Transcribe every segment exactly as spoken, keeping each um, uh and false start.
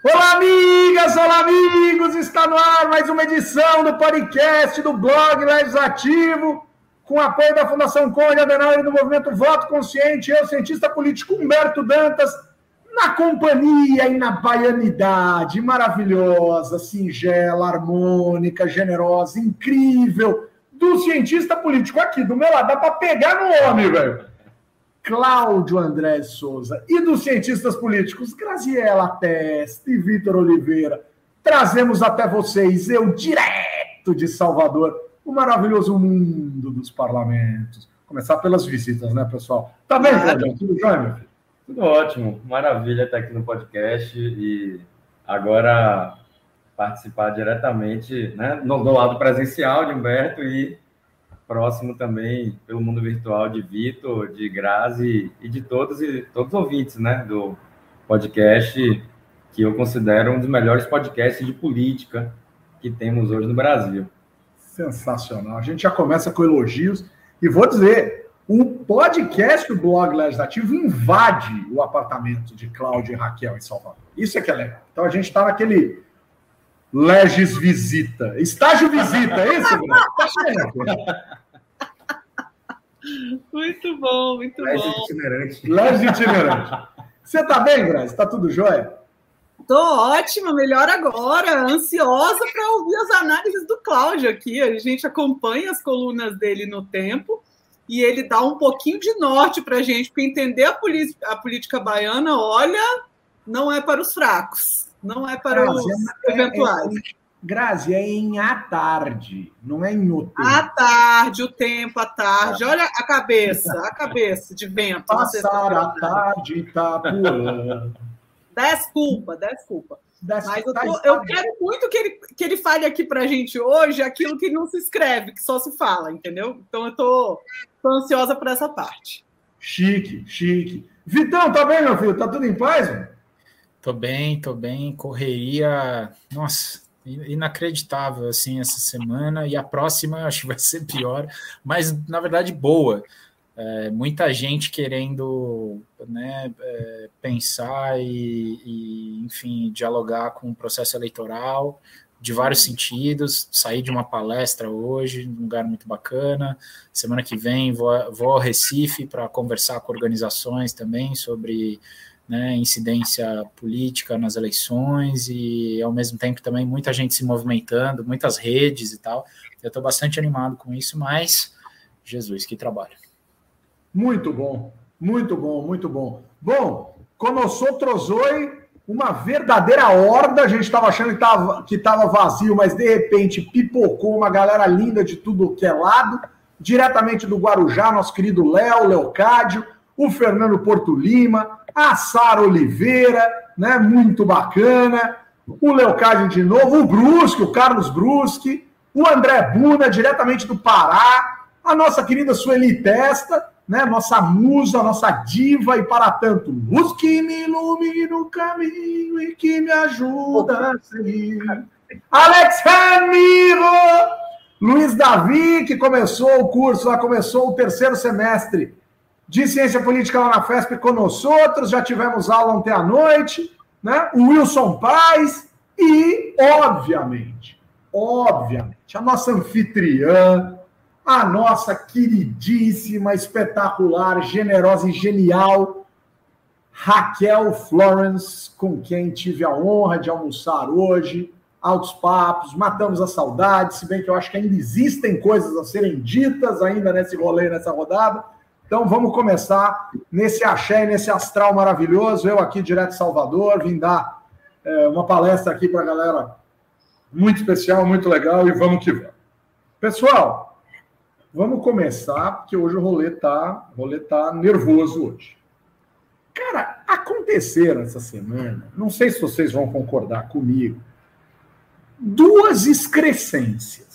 Olá, amigas, olá, amigos! Está no ar mais uma edição do podcast do Blog Legislativo, com apoio da Fundação Conde Adenauer e do Movimento Voto Consciente. Eu, cientista político Humberto Dantas, na companhia e na baianidade maravilhosa, singela, harmônica, generosa, incrível, do cientista político aqui do meu lado. Dá para pegar no homem, velho. Cláudio André Souza, e dos cientistas políticos Graziela Testa e Vitor Oliveira. Trazemos até vocês, eu direto de Salvador, o maravilhoso mundo dos parlamentos. Começar pelas visitas, né, pessoal? Tá bem, Cláudio? Tudo jóia, meu filho? Tudo ótimo, maravilha estar aqui no podcast e agora participar diretamente, né, no, do lado presencial de Humberto e próximo também pelo mundo virtual de Vitor, de Grazi e de todos e todos os ouvintes, né, do podcast, que eu considero um dos melhores podcasts de política que temos hoje no Brasil. Sensacional. A gente já começa com elogios e vou dizer, o podcast do Blog Legislativo invade o apartamento de Cláudio e Raquel em Salvador. Isso é que é legal. Então a gente está naquele Legis Visita. Estágio Visita, é isso, Bruno? Muito bom, muito Legis bom. Itinerante. Legis Itinerante. Você tá bem, Grazi? Tá tudo jóia? Tô ótima, melhor agora. Ansiosa para ouvir as análises do Cláudio aqui. A gente acompanha as colunas dele no tempo e ele dá um pouquinho de norte para a gente, porque entender a, a política baiana, olha, não é para os fracos. Não é para Grazi, os é, eventuais. É, é, Grazi, é em à tarde, não é em o tempo. À tarde, o tempo, à tarde. Olha a cabeça, a cabeça de vento. Passar a tarde, Itapuã. Desculpa, desculpa. Mas eu, tô, eu quero muito que ele, que ele fale aqui para a gente hoje aquilo que não se escreve, que só se fala, entendeu? Então eu tô, tô ansiosa por essa parte. Chique, chique. Vitão, tá bem, meu filho? Tá tudo em paz, mano? Tô bem, tô bem, correria, nossa, inacreditável, assim, essa semana, e a próxima acho que vai ser pior, mas, na verdade, boa. É, muita gente querendo, né, é, pensar e, e, enfim, dialogar com o processo eleitoral, de vários sentidos. Saí de uma palestra hoje, num lugar muito bacana. Semana que vem vou, vou ao Recife para conversar com organizações também sobre... né, incidência política nas eleições e, ao mesmo tempo, também muita gente se movimentando, muitas redes e tal. Eu estou bastante animado com isso, mas, Jesus, que trabalho. Muito bom, muito bom, muito bom. Bom, começou Trozoi, uma verdadeira horda. A gente estava achando que estava que tava vazio, mas, de repente, pipocou uma galera linda de tudo que é lado, diretamente do Guarujá, nosso querido Léo, Leocádio, o Fernando Porto Lima, a Sara Oliveira, né, muito bacana, o Leocádio de novo, o Brusque, o Carlos Brusque, o André Buna, diretamente do Pará, a nossa querida Sueli Testa, né, nossa musa, nossa diva, e para tanto, luz que me ilumina o caminho e que me ajuda a seguir. Alex Ramiro, Luiz Davi, que começou o curso, lá começou o terceiro semestre de Ciência Política lá na FESP com nós outros, já tivemos aula ontem à noite, né? O Wilson Paes e, obviamente, obviamente, a nossa anfitriã, a nossa queridíssima, espetacular, generosa e genial Raquel Florence, com quem tive a honra de almoçar hoje, altos papos, matamos a saudade, se bem que eu acho que ainda existem coisas a serem ditas ainda nesse rolê, nessa rodada. Então, vamos começar nesse axé, nesse astral maravilhoso. Eu aqui, direto de Salvador, vim dar é, uma palestra aqui para a galera muito especial, muito legal, e vamos que vamos. Pessoal, vamos começar, porque hoje o rolê tá, o rolê tá nervoso hoje. Cara, aconteceram essa semana, não sei se vocês vão concordar comigo, duas excrescências.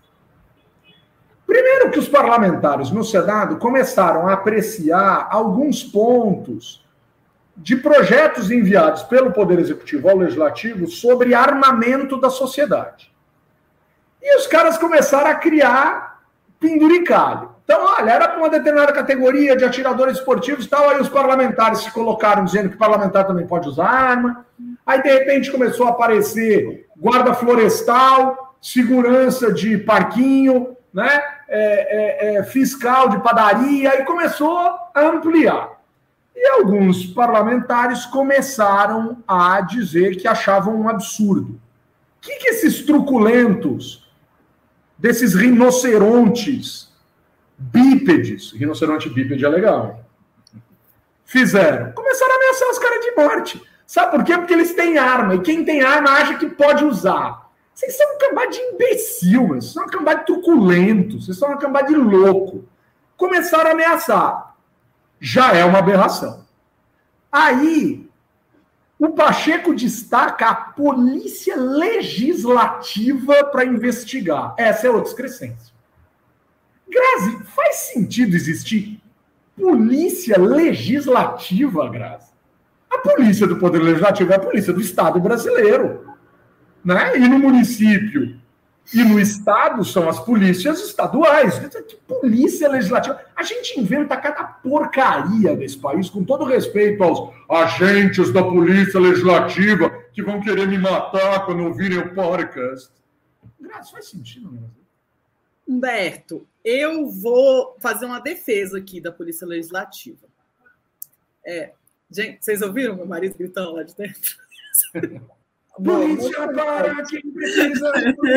Primeiro que os parlamentares no Senado começaram a apreciar alguns pontos de projetos enviados pelo Poder Executivo ao Legislativo sobre armamento da sociedade. E os caras começaram a criar penduricalho. Então, olha, era para uma determinada categoria de atiradores esportivos e tal, aí os parlamentares se colocaram dizendo que parlamentar também pode usar arma. Aí, de repente, começou a aparecer guarda florestal, segurança de parquinho, né? É, é, é, fiscal de padaria, e começou a ampliar. E alguns parlamentares começaram a dizer que achavam um absurdo. O que, que esses truculentos, desses rinocerontes bípedes, rinoceronte bípede é legal, fizeram? Começaram a ameaçar os caras de morte. Sabe por quê? Porque eles têm arma, e quem tem arma acha que pode usar. Vocês são um cambá de imbecil, vocês são um cambá de truculento, vocês são um cambá de louco. Começaram a ameaçar. Já é uma aberração. Aí, o Pacheco destaca a polícia legislativa para investigar. Essa é outra excrescência. Grazi, faz sentido existir polícia legislativa, Grazi? A polícia do Poder Legislativo é a polícia do Estado brasileiro. Né? E no município e no Estado são as polícias estaduais. Que polícia legislativa? A gente inventa cada porcaria nesse país, com todo respeito aos agentes da polícia legislativa que vão querer me matar quando ouvirem o podcast. Graças, faz sentido, né? Humberto, eu vou fazer uma defesa aqui da polícia legislativa. É, gente, vocês ouviram meu marido gritando lá de dentro? Polícia para quem precisa.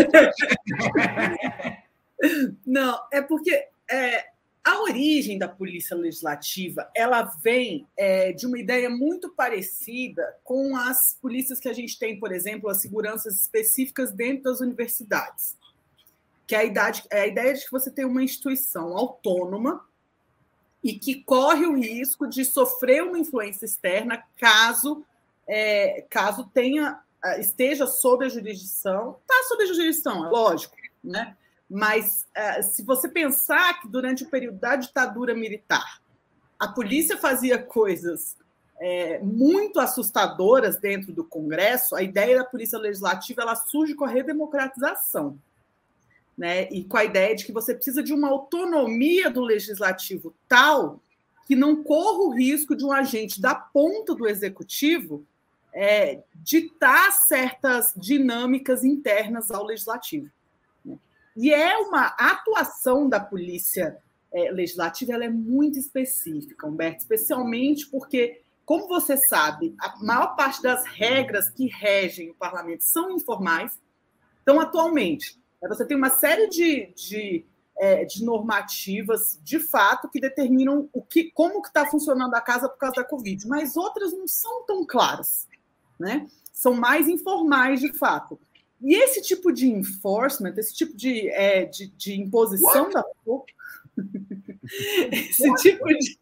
Não, é porque é, a origem da polícia legislativa ela vem é, de uma ideia muito parecida com as polícias que a gente tem, por exemplo, as seguranças específicas dentro das universidades. Que é a, idade, é a ideia de que você tem uma instituição autônoma e que corre o risco de sofrer uma influência externa caso, é, caso tenha esteja sob a jurisdição, está sob a jurisdição, é lógico, né? Mas uh, se você pensar que durante o período da ditadura militar a polícia fazia coisas é, muito assustadoras dentro do Congresso, a ideia da polícia legislativa ela surge com a redemocratização, né? E com a ideia de que você precisa de uma autonomia do legislativo tal que não corra o risco de um agente da ponta do executivo É, ditar certas dinâmicas internas ao legislativo. Né? E é uma atuação da polícia é, legislativa, ela é muito específica, Humberto, especialmente porque, como você sabe, a maior parte das regras que regem o parlamento são informais. Então, atualmente, você tem uma série de, de, é, de normativas, de fato, que determinam o que, como que está funcionando a casa por causa da Covid, mas outras não são tão claras. Né? São mais informais, de fato. E esse tipo de enforcement, esse tipo de, é, de, de imposição What? da força, esse What? tipo de,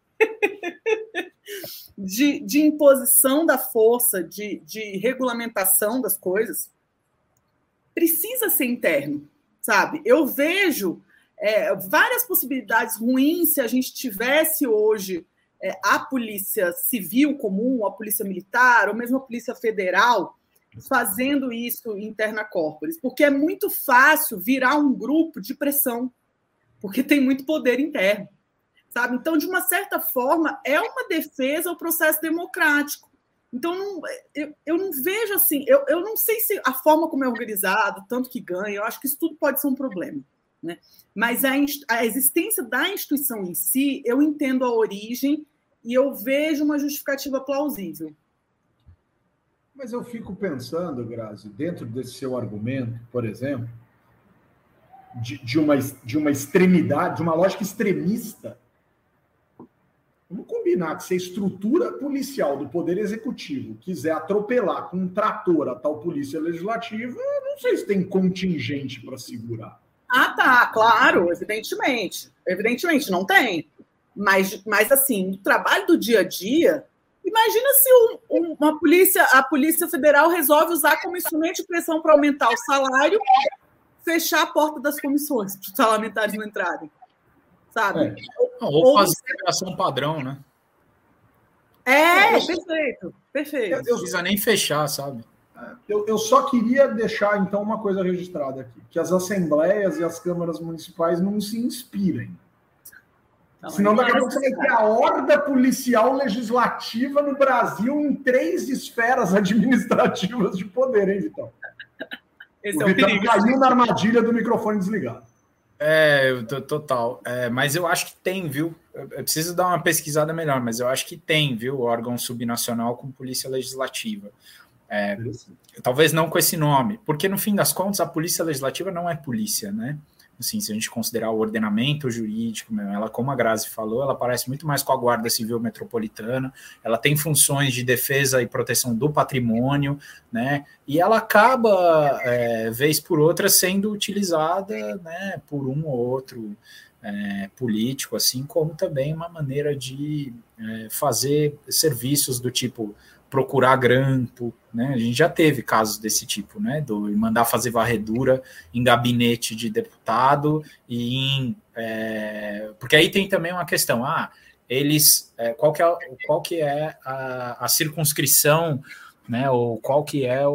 de, de imposição da força, de, de regulamentação das coisas, precisa ser interno, sabe? Eu vejo é, várias possibilidades ruins se a gente tivesse hoje a polícia civil comum, a polícia militar, ou mesmo a polícia federal, fazendo isso interna corporis, porque é muito fácil virar um grupo de pressão, porque tem muito poder interno, sabe? Então, de uma certa forma, é uma defesa ao processo democrático. Então, não, eu, eu não vejo assim, eu, eu não sei se a forma como é organizado, tanto que ganha, eu acho que isso tudo pode ser um problema, né? Mas a, a existência da instituição em si, eu entendo a origem e eu vejo uma justificativa plausível. Mas eu fico pensando, Grazi, dentro desse seu argumento, por exemplo, de, de, uma, de uma extremidade, de uma lógica extremista. Vamos combinar que se a estrutura policial do Poder Executivo quiser atropelar com um trator a tal polícia legislativa, eu não sei se tem contingente para segurar. Ah, tá, claro, evidentemente. Evidentemente, não tem. Mas, mas, assim, no trabalho do dia a dia, imagina se um, um, uma polícia, a Polícia Federal resolve usar como instrumento de pressão para aumentar o salário, fechar a porta das comissões para os parlamentares não entrarem. Sabe? É. Ou, ou fazer ação padrão, né? É, perfeito, perfeito. Não precisa nem fechar, sabe? Eu, eu só queria deixar, então, uma coisa registrada aqui, que as assembleias e as câmaras municipais não se inspirem. Não, senão daqui a pouco você vai ter a horda policial legislativa no Brasil em três esferas administrativas de poder, hein, Vitão? Esse o é o Vitão perigo. Caiu na armadilha do microfone desligado. É, total. É, mas eu acho que tem, viu? Eu preciso dar uma pesquisada melhor, mas eu acho que tem, viu? Órgão subnacional com polícia legislativa. É, talvez não com esse nome, porque no fim das contas a polícia legislativa não é polícia, né? Assim, se a gente considerar o ordenamento jurídico, ela, como a Grazi falou, ela parece muito mais com a Guarda Civil Metropolitana, ela tem funções de defesa e proteção do patrimônio, né, e ela acaba, é, vez por outra, sendo utilizada, né, por um ou outro é, político, assim como também uma maneira de é, fazer serviços do tipo procurar grampo, né? A gente já teve casos desse tipo, né? Do mandar fazer varredura em gabinete de deputado e em, é, porque aí tem também uma questão, ah, eles, é, qual que é, qual que é a, a circunscrição, né? Ou qual que é o,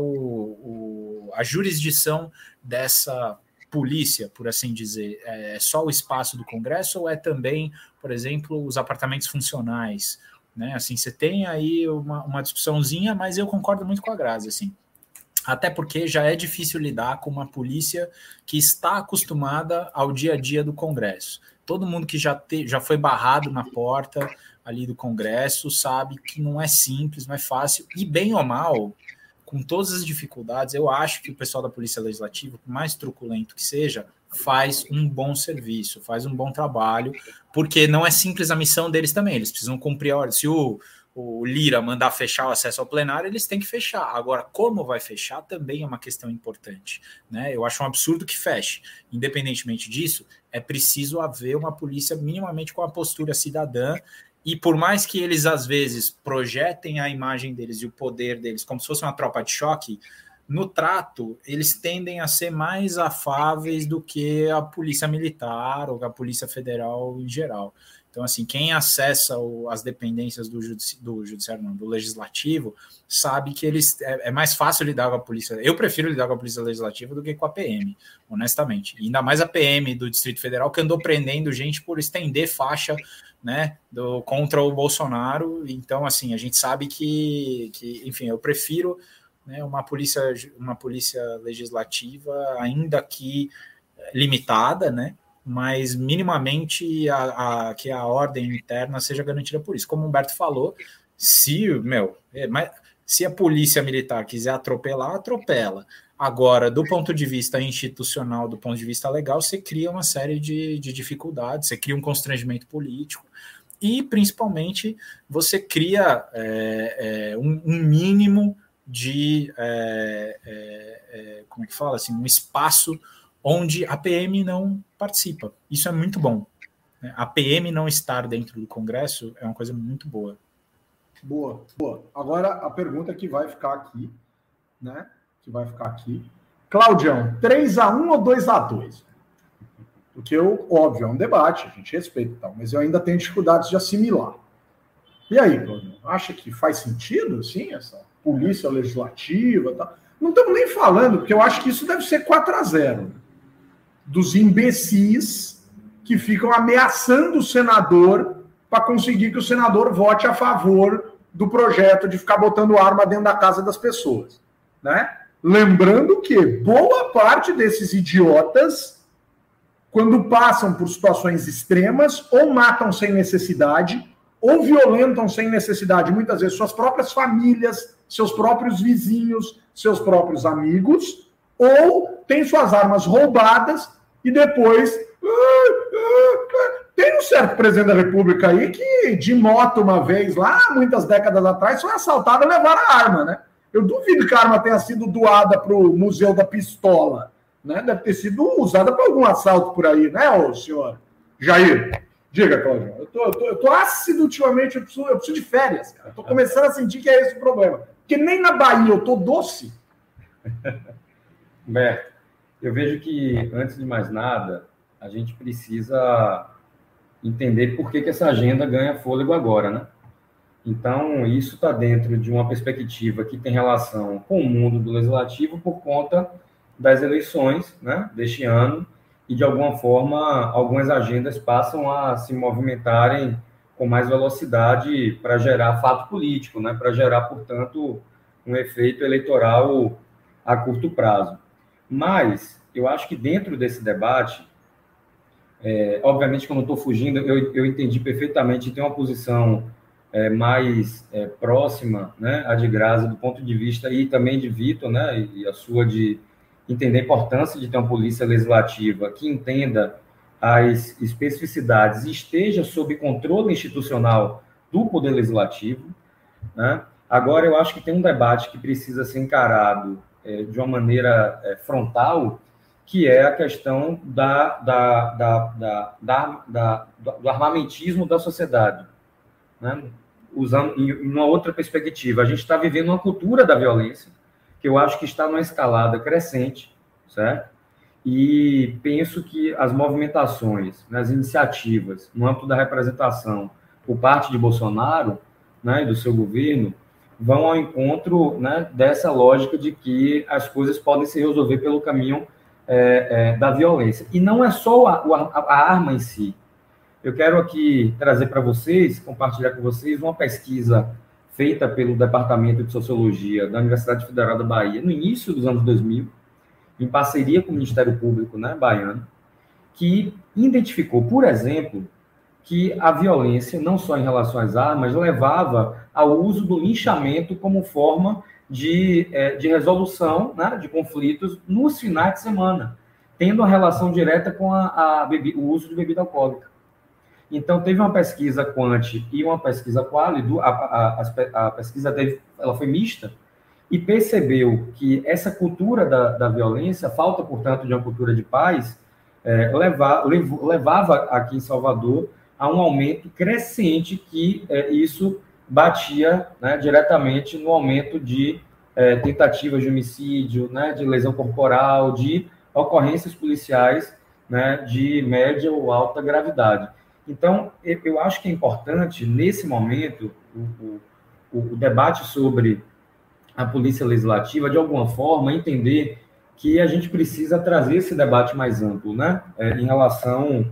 o, a jurisdição dessa polícia, por assim dizer, é só o espaço do Congresso ou é também, por exemplo, os apartamentos funcionais? Né, assim, você tem aí uma, uma discussãozinha, mas eu concordo muito com a Grazi, assim, até porque já é difícil lidar com uma polícia que está acostumada ao dia a dia do Congresso. Todo mundo que já, te, já foi barrado na porta ali do Congresso sabe que não é simples, não é fácil, e bem ou mal, com todas as dificuldades, eu acho que o pessoal da Polícia Legislativa, por mais truculento que seja, faz um bom serviço, faz um bom trabalho, porque não é simples a missão deles também, eles precisam cumprir a ordem. Se o, o Lira mandar fechar o acesso ao plenário, eles têm que fechar. Agora, como vai fechar também é uma questão importante, né? Eu acho um absurdo que feche. Independentemente disso, é preciso haver uma polícia minimamente com a postura cidadã, e por mais que eles, às vezes, projetem a imagem deles e o poder deles como se fosse uma tropa de choque, no trato, eles tendem a ser mais afáveis do que a polícia militar ou a polícia federal em geral. Então, assim, quem acessa o, as dependências do, judici, do judiciário, não, do legislativo, sabe que eles é, é mais fácil lidar com a polícia. Eu prefiro lidar com a polícia legislativa do que com a P M, honestamente. E ainda mais a P M do Distrito Federal, que andou prendendo gente por estender faixa, né, do, contra o Bolsonaro. Então, assim, a gente sabe que, que enfim, eu prefiro, né, uma polícia, uma polícia legislativa, ainda que limitada, né, mas minimamente a, a, que a ordem interna seja garantida por isso. Como o Humberto falou, se, meu, é, mas, se a polícia militar quiser atropelar, atropela. Agora, do ponto de vista institucional, do ponto de vista legal, você cria uma série de, de dificuldades, você cria um constrangimento político e, principalmente, você cria é, é, um, um mínimo de, é, é, é, como é que fala, assim, um espaço onde a P M não participa. Isso é muito bom. A P M não estar dentro do Congresso é uma coisa muito boa. Boa, boa. Agora, a pergunta que vai ficar aqui, né? Que vai ficar aqui. Claudião, três a um ou dois a dois? Porque, eu, óbvio, é um debate, a gente respeita e tal, mas eu ainda tenho dificuldades de assimilar. E aí, Claudião, acha que faz sentido, sim, essa polícia legislativa e tal? Não estamos nem falando, porque eu acho que isso deve ser quatro a zero. Dos imbecis que ficam ameaçando o senador para conseguir que o senador vote a favor do projeto de ficar botando arma dentro da casa das pessoas, né? Lembrando que boa parte desses idiotas, quando passam por situações extremas, ou matam sem necessidade, ou violentam sem necessidade, muitas vezes, suas próprias famílias, seus próprios vizinhos, seus próprios amigos, ou têm suas armas roubadas e depois... Tem um certo presidente da República aí que, de moto uma vez, lá, muitas décadas atrás, foi assaltado e levaram a arma, né? Eu duvido que a arma tenha sido doada para o Museu da Pistola, né? Deve ter sido usada para algum assalto por aí, né, ô senhor? Jair, diga, Cláudio. Eu tô, eu, tô, eu tô ácido ultimamente, eu preciso, eu preciso de férias, cara. Eu tô começando a sentir que é esse o problema. Porque nem na Bahia eu tô doce. Humberto, eu vejo que, antes de mais nada, a gente precisa entender por que, que essa agenda ganha fôlego agora, né? Então, isso está dentro de uma perspectiva que tem relação com o mundo do legislativo por conta das eleições, né, deste ano, e, de alguma forma, algumas agendas passam a se movimentarem com mais velocidade para gerar fato político, né? Para gerar, portanto, um efeito eleitoral a curto prazo. Mas eu acho que dentro desse debate, é, obviamente que eu não estou fugindo, eu, eu entendi perfeitamente, tem uma posição é, mais é, próxima, né, a de Grazi, do ponto de vista, e também de Vitor, né, e a sua de entender a importância de ter uma polícia legislativa que entenda as especificidades e esteja sob controle institucional do Poder Legislativo, né? Agora, eu acho que tem um debate que precisa ser encarado é, de uma maneira é, frontal, que é a questão da, da, da, da, da, da, do armamentismo da sociedade, né? Usando em uma outra perspectiva, a gente está vivendo uma cultura da violência, que eu acho que está numa escalada crescente, certo? E penso que as movimentações, né, as iniciativas no âmbito da representação por parte de Bolsonaro, né, e do seu governo, vão ao encontro, né, dessa lógica de que as coisas podem se resolver pelo caminho é, é, da violência. E não é só a, a, a arma em si. Eu quero aqui trazer para vocês, compartilhar com vocês, uma pesquisa feita pelo Departamento de Sociologia da Universidade Federal da Bahia, no início dos anos dois mil, em parceria com o Ministério Público, né, baiano, que identificou, por exemplo, que a violência, não só em relação às armas, levava ao uso do linchamento como forma de, é, de resolução, né, de conflitos nos finais de semana, tendo uma relação direta com a, a bebi- o uso de bebida alcoólica. Então, teve uma pesquisa quant e uma pesquisa quali, a, a, a, a pesquisa teve, ela foi mista, e percebeu que essa cultura da, da violência, falta, portanto, de uma cultura de paz, é, leva, lev, levava aqui em Salvador a um aumento crescente que é, isso batia, né, diretamente no aumento de é, tentativas de homicídio, né, de lesão corporal, de ocorrências policiais, né, de média ou alta gravidade. Então, eu acho que é importante, nesse momento, o, o, o debate sobre a polícia legislativa, de alguma forma, entender que a gente precisa trazer esse debate mais amplo, né, é, em relação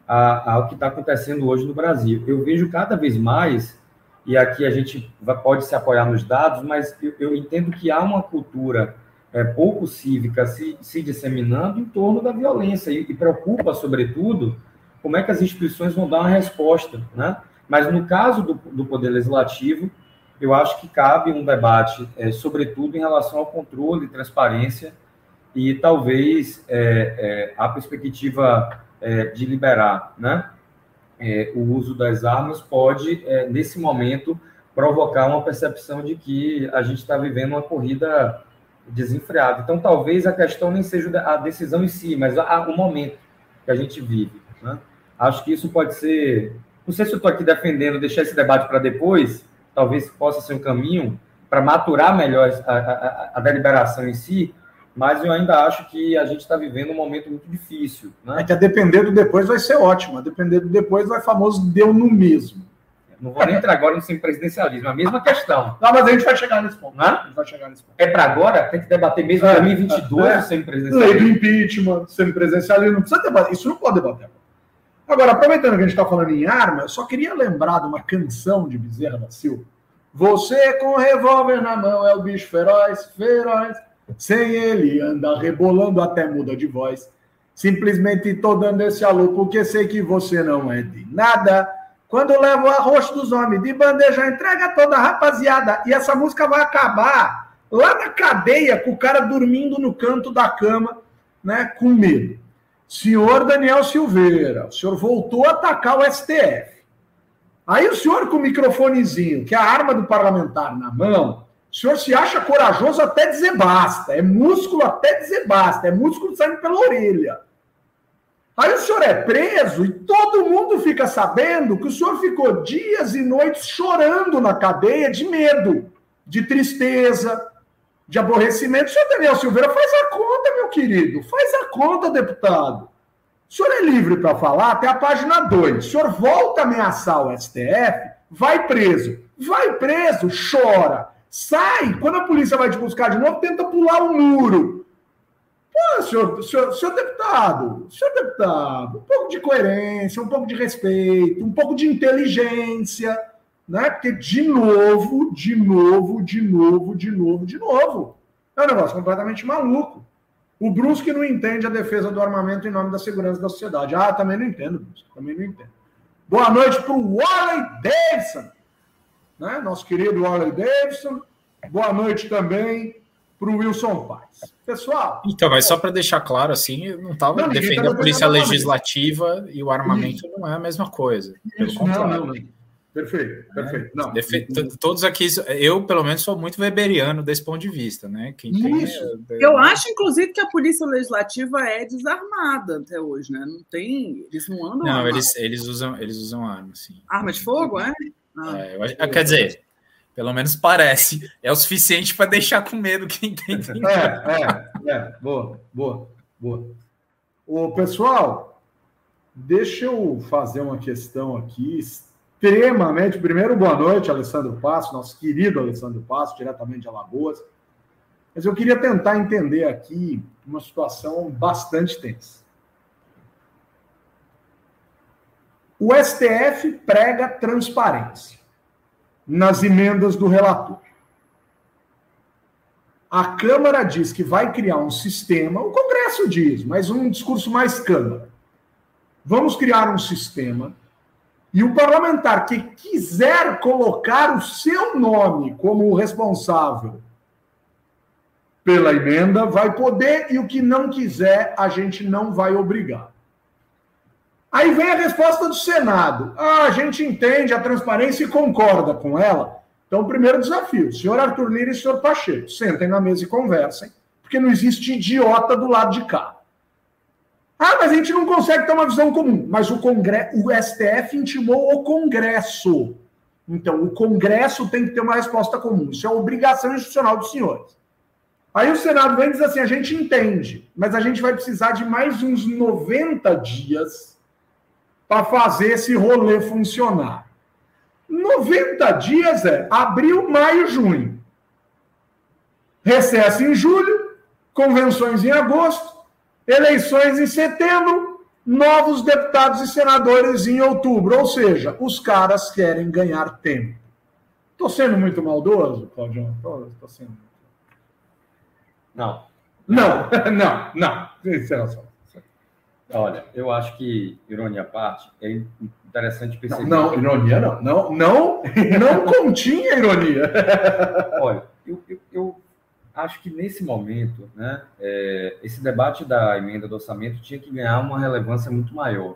a, ao que está acontecendo hoje no Brasil. Eu vejo cada vez mais, e aqui a gente vai, pode se apoiar nos dados, mas eu, eu entendo que há uma cultura é, pouco cívica se, se disseminando em torno da violência, e, e preocupa, sobretudo, como é que as instituições vão dar uma resposta, né? Mas no caso do, do Poder Legislativo, eu acho que cabe um debate, é, sobretudo em relação ao controle, transparência e talvez é, é, a perspectiva é, de liberar, né, é, o uso das armas pode, é, nesse momento, provocar uma percepção de que a gente está vivendo uma corrida desenfreada. Então, talvez a questão nem seja a decisão em si, mas a, o momento que a gente vive, né? Acho que isso pode ser... Não sei se eu estou aqui defendendo deixar esse debate para depois, talvez possa ser um caminho para maturar melhor a, a, a deliberação em si, mas eu ainda acho que a gente está vivendo um momento muito difícil, né? É que a depender do depois vai ser ótimo, a depender do depois vai famoso deu no mesmo. Não vou nem entrar agora no semipresidencialismo, a mesma questão. Não, mas a gente vai chegar nesse ponto. Né? A gente vai chegar nesse ponto. É para agora? Tem que debater mesmo em é, dois mil e vinte e dois é, o semipresidencialismo? Lei do impeachment, semipresidencialismo, não precisa debater, isso não pode debater agora. Agora, aproveitando que a gente está falando em arma, eu só queria lembrar de uma canção de Bezerra da Silva. Você com o revólver na mão é o bicho feroz, feroz. Sem ele anda rebolando até muda de voz. Simplesmente tô dando esse alô porque sei que você não é de nada. Quando levo o arroz dos homens de bandeja, entrega toda a rapaziada. E essa música vai acabar lá na cadeia com o cara dormindo no canto da cama, né, com medo. Senhor Daniel Silveira, o senhor voltou a atacar o S T F. Aí o senhor com o microfonezinho, que é a arma do parlamentar na mão, o senhor se acha corajoso até dizer basta. É músculo até dizer basta. É músculo saindo pela orelha. Aí o senhor é preso e todo mundo fica sabendo que o senhor ficou dias e noites chorando na cadeia de medo, de tristeza, de aborrecimento. O senhor Daniel Silveira, faz a conta, meu querido. Faz a conta, deputado. O senhor é livre para falar até a página dois. O senhor volta a ameaçar o S T F, vai preso. Vai preso, chora. Sai. Quando a polícia vai te buscar de novo, tenta pular o muro. Ah, senhor, senhor, senhor deputado, senhor deputado, um pouco de coerência, um pouco de respeito, um pouco de inteligência, né? Porque, de novo, de novo, de novo, de novo, de novo. É um negócio completamente maluco. O Brusque não entende a defesa do armamento em nome da segurança da sociedade. Ah, também não entendo, Brusque, também não entendo. Boa noite para o Wally Davidson, né? Nosso querido Wally Davidson. Boa noite também para o Wilson Paz. Pessoal... Então, mas só para deixar claro, assim, eu não estava defendendo tá a polícia legislativa e o armamento Isso. não é a mesma coisa. Pelo Isso, contrário. Não, não, não. Perfeito, perfeito. Não. Defe... Todos aqui, eu pelo menos sou muito weberiano desse ponto de vista, né? Quem tem Isso. É... Eu acho, inclusive, que a polícia legislativa é desarmada até hoje, né? Não tem, eles não andam. Não, eles, eles usam, eles usam arma, sim. Arma de fogo, é? Ah. é eu, quer dizer, pelo menos parece, é o suficiente para deixar com medo quem tem. É, é, é. Boa, boa, boa. Ô, pessoal, deixa eu fazer uma questão aqui. Extremamente. Primeiro, boa noite, Alessandro Passo, nosso querido Alessandro Passo, diretamente de Alagoas. Mas eu queria tentar entender aqui uma situação bastante tensa. O S T F prega transparência nas emendas do relator. A Câmara diz que vai criar um sistema, o Congresso diz, mas um discurso mais Câmara. Vamos criar um sistema. E o parlamentar que quiser colocar o seu nome como responsável pela emenda vai poder, e o que não quiser, a gente não vai obrigar. Aí vem a resposta do Senado. Ah, a gente entende a transparência e concorda com ela. Então, o primeiro desafio, senhor Arthur Lira e senhor Pacheco, sentem na mesa e conversem, porque não existe idiota do lado de cá. Ah, mas a gente não consegue ter uma visão comum. Mas o, Congresso, o S T F intimou o Congresso. Então, o Congresso tem que ter uma resposta comum. Isso é obrigação institucional dos senhores. Aí o Senado vem e diz assim, a gente entende, mas a gente vai precisar de mais uns noventa dias para fazer esse rolê funcionar. noventa dias é abril, maio, junho. Recesso em julho, convenções em agosto, eleições em setembro, novos deputados e senadores em outubro. Ou seja, os caras querem ganhar tempo. Estou sendo muito maldoso, Claudião? Estou sendo. Não. Não, não, não. Sinceramente. Olha, eu acho que, ironia à parte, é interessante perceber... Não, não ironia não. Não, não, não continha ironia. Olha, eu... eu, eu... acho que, nesse momento, né, é, esse debate da emenda do orçamento tinha que ganhar uma relevância muito maior.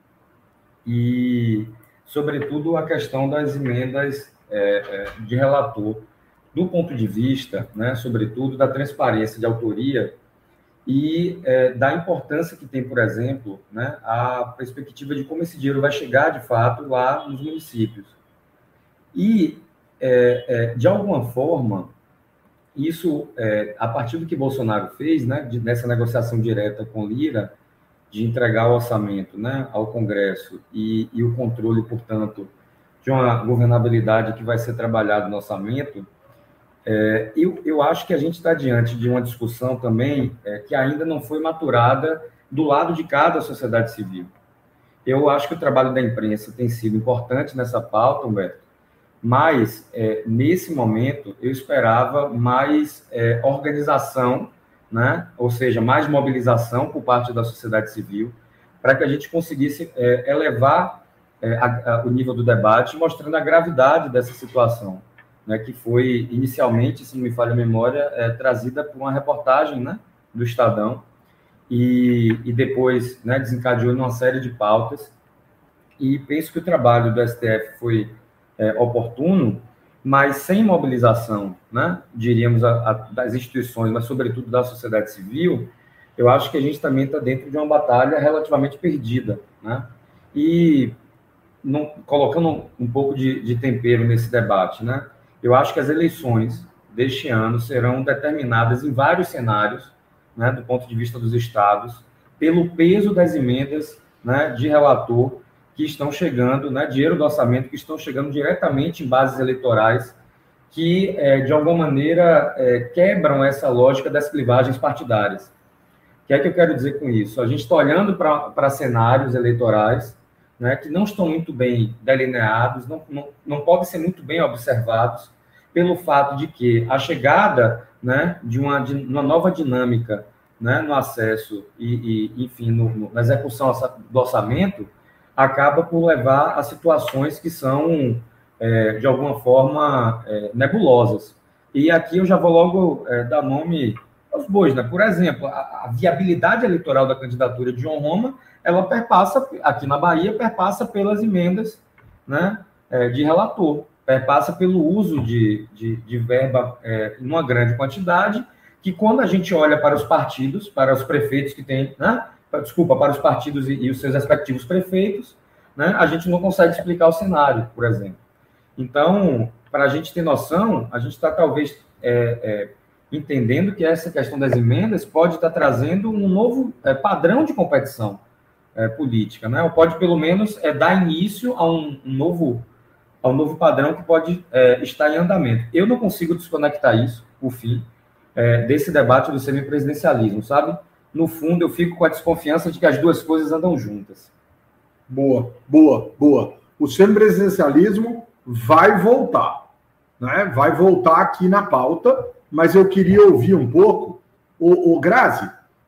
E, sobretudo, a questão das emendas é, é, de relator, do ponto de vista, né, sobretudo, da transparência de autoria e é, da importância que tem, por exemplo, né, a perspectiva de como esse dinheiro vai chegar, de fato, lá nos municípios. E, é, é, de alguma forma... Isso, é, a partir do que Bolsonaro fez, né, de, dessa negociação direta com Lira, de entregar o orçamento, né, ao Congresso e, e o controle, portanto, de uma governabilidade que vai ser trabalhado no orçamento, é, eu, eu acho que a gente está diante de uma discussão também é, que ainda não foi maturada do lado de cada sociedade civil. Eu acho que o trabalho da imprensa tem sido importante nessa pauta, Humberto, mas, é, nesse momento, eu esperava mais é, organização, né? Ou seja, mais mobilização por parte da sociedade civil, para que a gente conseguisse é, elevar é, a, a, o nível do debate, mostrando a gravidade dessa situação, né? Que foi, inicialmente, se não me falha a memória, é, trazida por uma reportagem, né, do Estadão, e, e depois, né, desencadeou numa série de pautas, e penso que o trabalho do S T F foi... É, oportuno, mas sem mobilização, né, diríamos, a, a, das instituições, mas sobretudo da sociedade civil, eu acho que a gente também está dentro de uma batalha relativamente perdida, né, e não, colocando um, um pouco de, de tempero nesse debate, né, eu acho que as eleições deste ano serão determinadas em vários cenários, né, do ponto de vista dos estados, pelo peso das emendas, né, de relator que estão chegando, né, dinheiro do orçamento, que estão chegando diretamente em bases eleitorais, que, é, de alguma maneira, é, quebram essa lógica das clivagens partidárias. que é que eu quero dizer com isso? A gente está olhando para cenários eleitorais, né, que não estão muito bem delineados, não, não, não podem ser muito bem observados, pelo fato de que a chegada, né, de uma, de uma nova dinâmica, né, no acesso e, e enfim, no, no, na execução do orçamento, acaba por levar a situações que são, é, de alguma forma, é, nebulosas. E aqui eu já vou logo é, dar nome aos bois, né? Por exemplo, a, a viabilidade eleitoral da candidatura de João Roma, ela perpassa, aqui na Bahia, perpassa pelas emendas, né, é, de relator, perpassa pelo uso de, de, de verba é, em uma grande quantidade, que quando a gente olha para os partidos, para os prefeitos que têm, né, desculpa, para os partidos e, e os seus respectivos prefeitos, né, a gente não consegue explicar o cenário, por exemplo. Então, para a gente ter noção, a gente está talvez é, é, entendendo que essa questão das emendas pode estar trazendo um novo é, padrão de competição é, política, né? Ou pode, pelo menos, é, dar início a um, um novo, a um novo padrão que pode é, estar em andamento. Eu não consigo desconectar isso, por fim, é, desse debate do semipresidencialismo, sabe? No fundo, eu fico com a desconfiança de que as duas coisas andam juntas. Boa, boa, boa. O semipresidencialismo vai voltar, né? Vai voltar aqui na pauta, mas eu queria ouvir um pouco. O, o Grazi,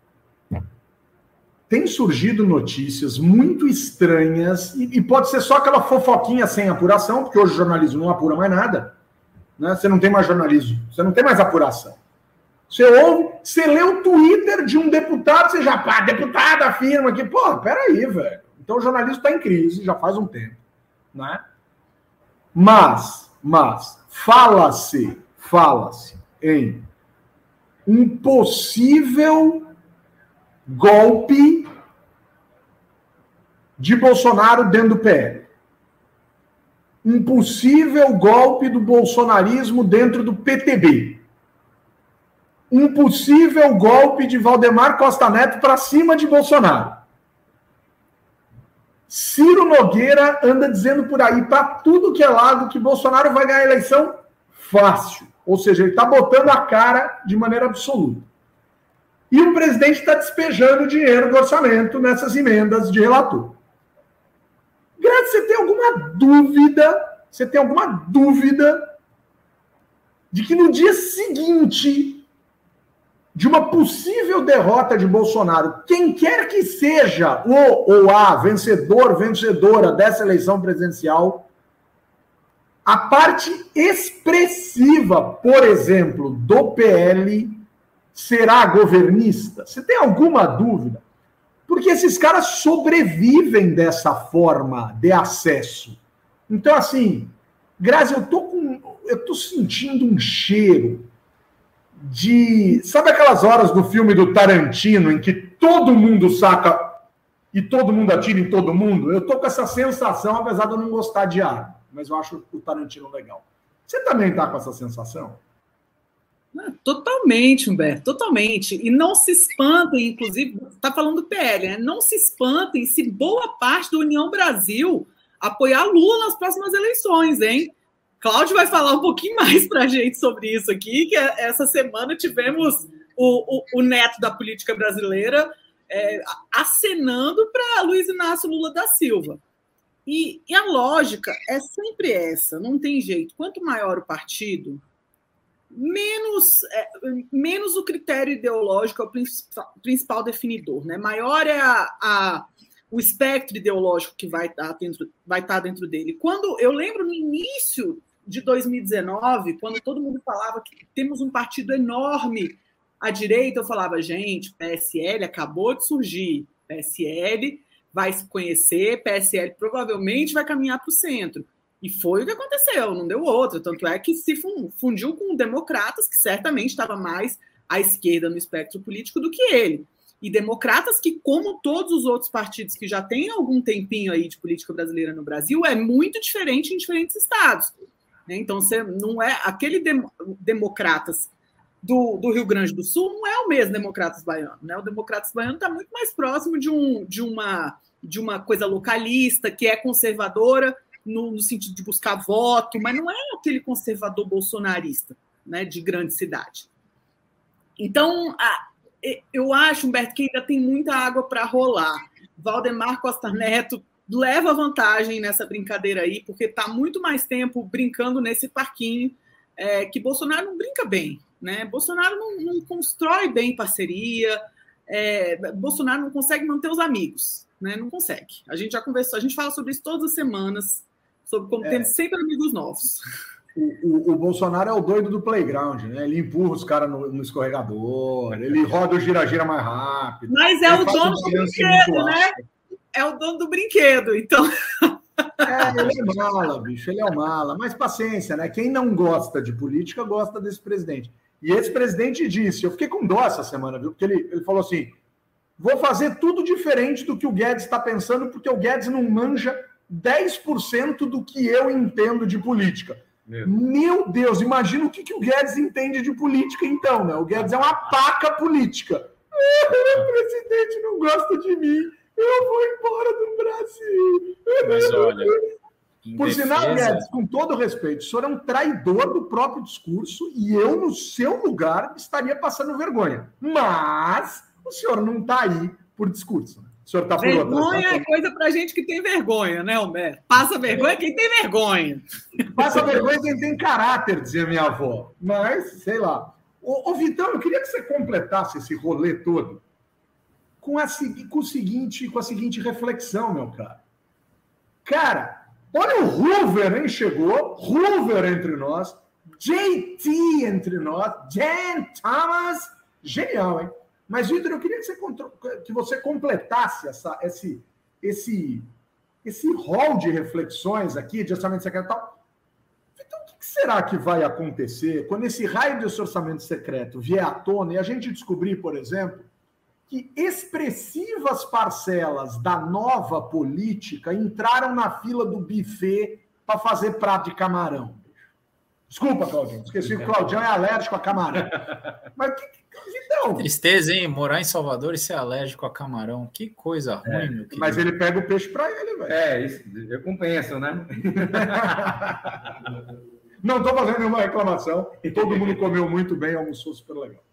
tem surgido notícias muito estranhas, e, e pode ser só aquela fofoquinha sem apuração, porque hoje o jornalismo não apura mais nada, né? Você não tem mais jornalismo, você não tem mais apuração. Você ouve, você lê o Twitter de um deputado, você já, pá, deputado afirma que, pô, peraí, velho. Então o jornalismo está em crise, já faz um tempo, né? Mas, mas, fala-se, fala-se em um possível golpe de Bolsonaro dentro do P L. Um possível golpe do bolsonarismo dentro do P T B. Um possível golpe de Valdemar Costa Neto para cima de Bolsonaro. Ciro Nogueira anda dizendo por aí, para tudo que é lado, que Bolsonaro vai ganhar a eleição fácil. Ou seja, ele está botando a cara de maneira absoluta. E o presidente está despejando dinheiro do orçamento nessas emendas de relator. Grazi, você tem alguma dúvida, você tem alguma dúvida de que no dia seguinte de uma possível derrota de Bolsonaro, quem quer que seja o ou a vencedor, vencedora dessa eleição presidencial, a parte expressiva, por exemplo, do P L será governista? Você tem alguma dúvida? Porque esses caras sobrevivem dessa forma de acesso. Então, assim, Grazi, eu tô com, eu tô sentindo um cheiro de... Sabe aquelas horas do filme do Tarantino em que todo mundo saca e todo mundo atira em todo mundo? Eu tô com essa sensação, apesar de eu não gostar de arma, mas eu acho o Tarantino legal. Você também tá com essa sensação? Totalmente, Humberto, totalmente. E não se espantem, inclusive, está falando do P L, né? Não se espantem se boa parte do União Brasil apoiar Lula nas próximas eleições, hein? Cláudio vai falar um pouquinho mais para a gente sobre isso aqui, que essa semana tivemos o, o, o neto da política brasileira é, acenando para Luiz Inácio Lula da Silva. E, e a lógica é sempre essa, não tem jeito. Quanto maior o partido, menos, é, menos o critério ideológico é o principal, principal definidor, né? Maior é a, a, o espectro ideológico que vai estar dentro, vai estar dentro dele. Quando eu lembro no início de dois mil e dezenove, quando todo mundo falava que temos um partido enorme à direita, eu falava, gente, P S L acabou de surgir, P S L vai se conhecer, P S L provavelmente vai caminhar para o centro. E foi o que aconteceu, não deu outra. Tanto é que se fundiu com democratas, que certamente estava mais à esquerda no espectro político do que ele. E democratas que, como todos os outros partidos que já têm algum tempinho aí de política brasileira no Brasil, é muito diferente em diferentes estados. Então, você não é aquele dem, democratas do, do Rio Grande do Sul não é o mesmo democratas baiano, né? O democratas baiano está muito mais próximo de, um, de, uma, de uma coisa localista, que é conservadora, No, no sentido de buscar voto, mas não é aquele conservador bolsonarista, né, de grande cidade. Então, a, eu acho, Humberto, que ainda tem muita água para rolar. Valdemar Costa Neto leva vantagem nessa brincadeira aí, porque está muito mais tempo brincando nesse parquinho, é, que Bolsonaro não brinca bem, né? Bolsonaro não, não constrói bem parceria, é, Bolsonaro não consegue manter os amigos, né? Não consegue. A gente já conversou, a gente fala sobre isso todas as semanas, sobre como é. temos sempre amigos novos. O, o, o Bolsonaro é o doido do playground, né? Ele empurra os caras no, no escorregador, ele roda o gira-gira mais rápido. Mas é o dono do brinquedo, né? É o dono do brinquedo, então... É, ele é mala, bicho, ele é o mala. Mas paciência, né? Quem não gosta de política gosta desse presidente. E esse presidente disse, eu fiquei com dó essa semana, viu? Porque ele, ele falou assim, vou fazer tudo diferente do que o Guedes está pensando, porque o Guedes não manja dez por cento do que eu entendo de política. Meu, Meu Deus, imagina o que, que o Guedes entende de política, então, né? O Guedes é uma paca política. O presidente não gosta de mim, eu vou embora do Brasil. Mas olha, por defesa... sinal, Guedes, com todo respeito, o senhor é um traidor do próprio discurso e eu, no seu lugar, estaria passando vergonha. Mas o senhor não está aí por discurso, né? O senhor tá por vergonha outras, é coisa pra gente que tem vergonha, né, Humberto? Passa vergonha quem tem vergonha. Passa vergonha quem tem caráter, dizia minha avó. Mas, sei lá. Ô, ô Vitão, eu queria que você completasse esse rolê todo com a, com, o seguinte, com a seguinte reflexão, meu cara. Cara, olha o Hoover, hein? Chegou. Hoover entre nós. J T entre nós. Jan Thomas. Genial, hein? Mas, Vitor, eu queria que você, que você completasse essa, esse, esse, esse rol de reflexões aqui, de orçamento secreto e tal. Então, o que será que vai acontecer quando esse raio desse orçamento secreto vier à tona e a gente descobrir, por exemplo, que expressivas parcelas da nova política entraram na fila do buffet para fazer prato de camarão? Desculpa, Claudinho, esqueci que o Claudião é alérgico a camarão. Mas que, que então... Tristeza, hein? Morar em Salvador e ser alérgico a camarão. Que coisa ruim, é, meu querido. Mas ele pega o peixe para ele, velho. É, isso, eu compenso, né? Não estou fazendo nenhuma reclamação. E todo mundo comeu muito bem, almoçou super legal.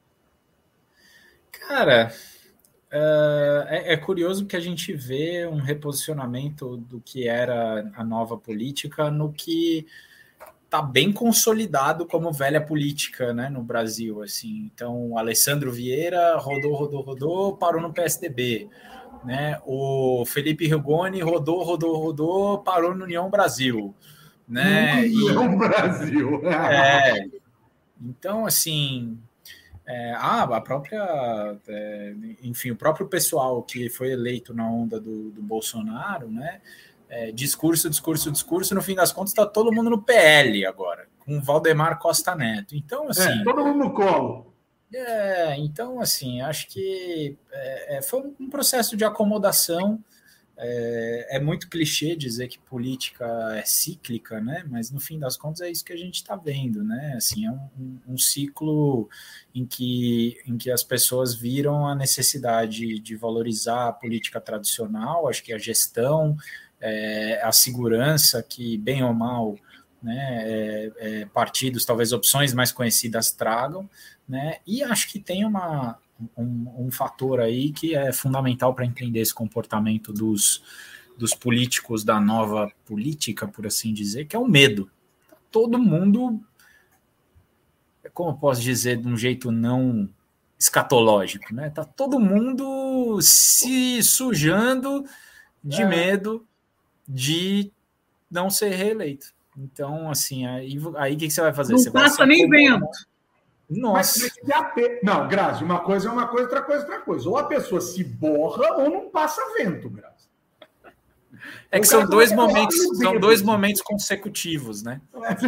Cara, é, é curioso que a gente vê um reposicionamento do que era a nova política no que está bem consolidado como velha política, né, no Brasil, assim. Então, o Alessandro Vieira rodou, rodou, rodou, parou no P S D B, né? O Felipe Rigoni rodou, rodou, rodou, parou no União Brasil, né? União e, Brasil. É. Então, assim, é, ah, a própria, é, enfim, o próprio pessoal que foi eleito na onda do, do Bolsonaro, né? É, discurso, discurso, discurso, no fim das contas está todo mundo no P L agora, com Valdemar Costa Neto. Então, assim... É, todo mundo no colo. É, então, assim, acho que é, foi um processo de acomodação. É, é muito clichê dizer que política é cíclica, né? Mas, no fim das contas, é isso que a gente está vendo, né? Assim, é um, um, um ciclo em que, em que as pessoas viram a necessidade de valorizar a política tradicional, acho que a gestão... É, a segurança que, bem ou mal, né, é, é, partidos, talvez opções mais conhecidas tragam, né, e acho que tem uma, um, um fator aí que é fundamental para entender esse comportamento dos, dos políticos da nova política, por assim dizer, que é o medo. Todo mundo, como eu posso dizer de um jeito não escatológico, né, tá todo mundo se sujando de é. medo de não ser reeleito. Então, assim, aí o aí, que, que você vai fazer? Não você passa vai nem vento. Nossa. Mas, mas, não, Grazi, uma coisa é uma coisa, outra coisa é outra coisa. Ou a pessoa se borra ou não passa vento, Grazi. É que são dois momentos, são dois momentos consecutivos, né?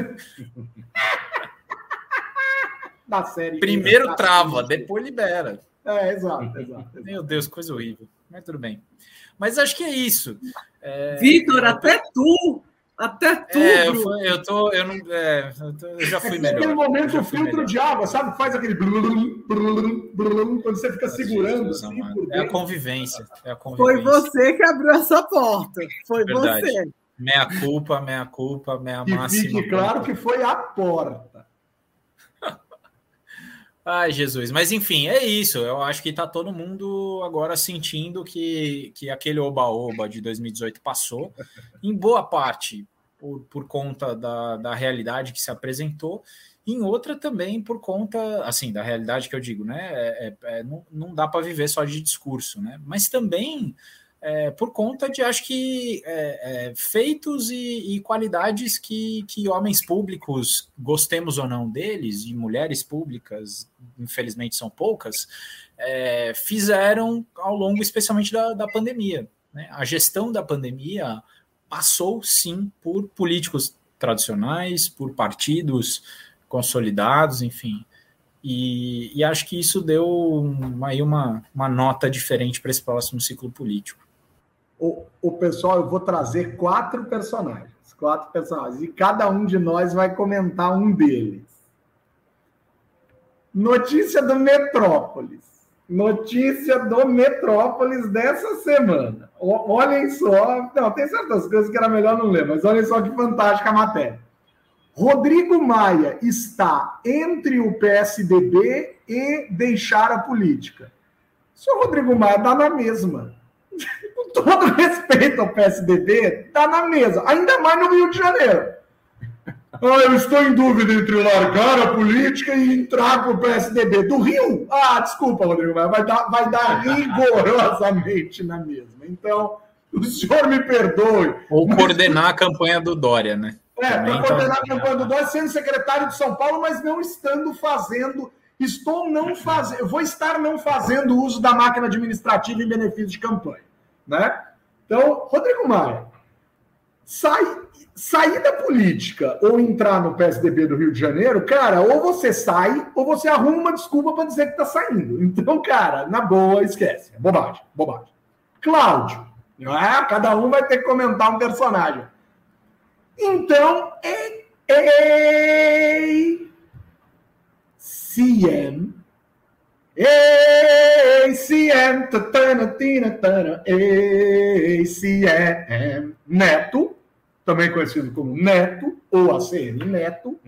Da série. Primeiro trava, depois libera. É, exato, exato. Meu Deus, coisa horrível. Mas tudo bem. Mas acho que é isso. É, Vitor, até tu, até tu, é, eu, fui, eu tô, eu não, é, eu, tô, eu já fui é melhor. Naquele momento o filtro melhor. de água, sabe? Faz aquele blum, blum, blum, quando você fica Nossa, segurando. Jesus, assim, é, a convivência, é a convivência. Foi você que abriu essa porta. Foi Verdade. você. Meia culpa, meia culpa, meia que máxima. Fique claro que foi a porta. Ai, Jesus. Mas, enfim, é isso. Eu acho que está todo mundo agora sentindo que, que aquele oba-oba de dois mil e dezoito passou, em boa parte por, por conta da, da realidade que se apresentou, em outra também por conta, assim, da realidade que eu digo, né? É, é, não, não dá para viver só de discurso, né? Mas também é, por conta de, acho que, é, é, feitos e, e qualidades que, que homens públicos, gostemos ou não deles, e mulheres públicas, infelizmente são poucas, é, fizeram ao longo, especialmente, da, da pandemia, né? A gestão da pandemia passou, sim, por políticos tradicionais, por partidos consolidados, enfim. E, e acho que isso deu um, aí uma, uma nota diferente para esse próximo ciclo político. O, o pessoal, eu vou trazer quatro personagens, quatro personagens, e cada um de nós vai comentar um deles. Notícia do Metrópolis. Notícia do Metrópolis dessa semana. O, olhem só, não, tem certas coisas que era melhor não ler, mas olhem só que fantástica a matéria. Rodrigo Maia está entre o P S D B e deixar a política. O senhor Rodrigo Maia dá na mesma. Com todo respeito ao P S D B, dá na mesma. Ainda mais no Rio de Janeiro. Ah, eu estou em dúvida entre largar a política e entrar para o P S D B. Do Rio? Ah, desculpa, Rodrigo Maia, vai dar, vai dar rigorosamente na mesma. Então, o senhor me perdoe. Ou mas... coordenar a campanha do Dória, né? É, para coordenar a campanha do Dória, sendo secretário de São Paulo, mas não estando fazendo, estou não fazendo, vou estar não fazendo uso da máquina administrativa em benefício de campanha, né? Então, Rodrigo Maia, sai, sair da política ou entrar no P S D B do Rio de Janeiro, cara, ou você sai, ou você arruma uma desculpa para dizer que tá saindo. Então, cara, na boa, esquece. É bobagem, bobagem. Cláudio, ah, cada um vai ter que comentar um personagem. Então, ei, ei, C M, ei, C M, tatana, tina, tana, ei, C M, Neto, também conhecido como Neto, ou A C M Neto,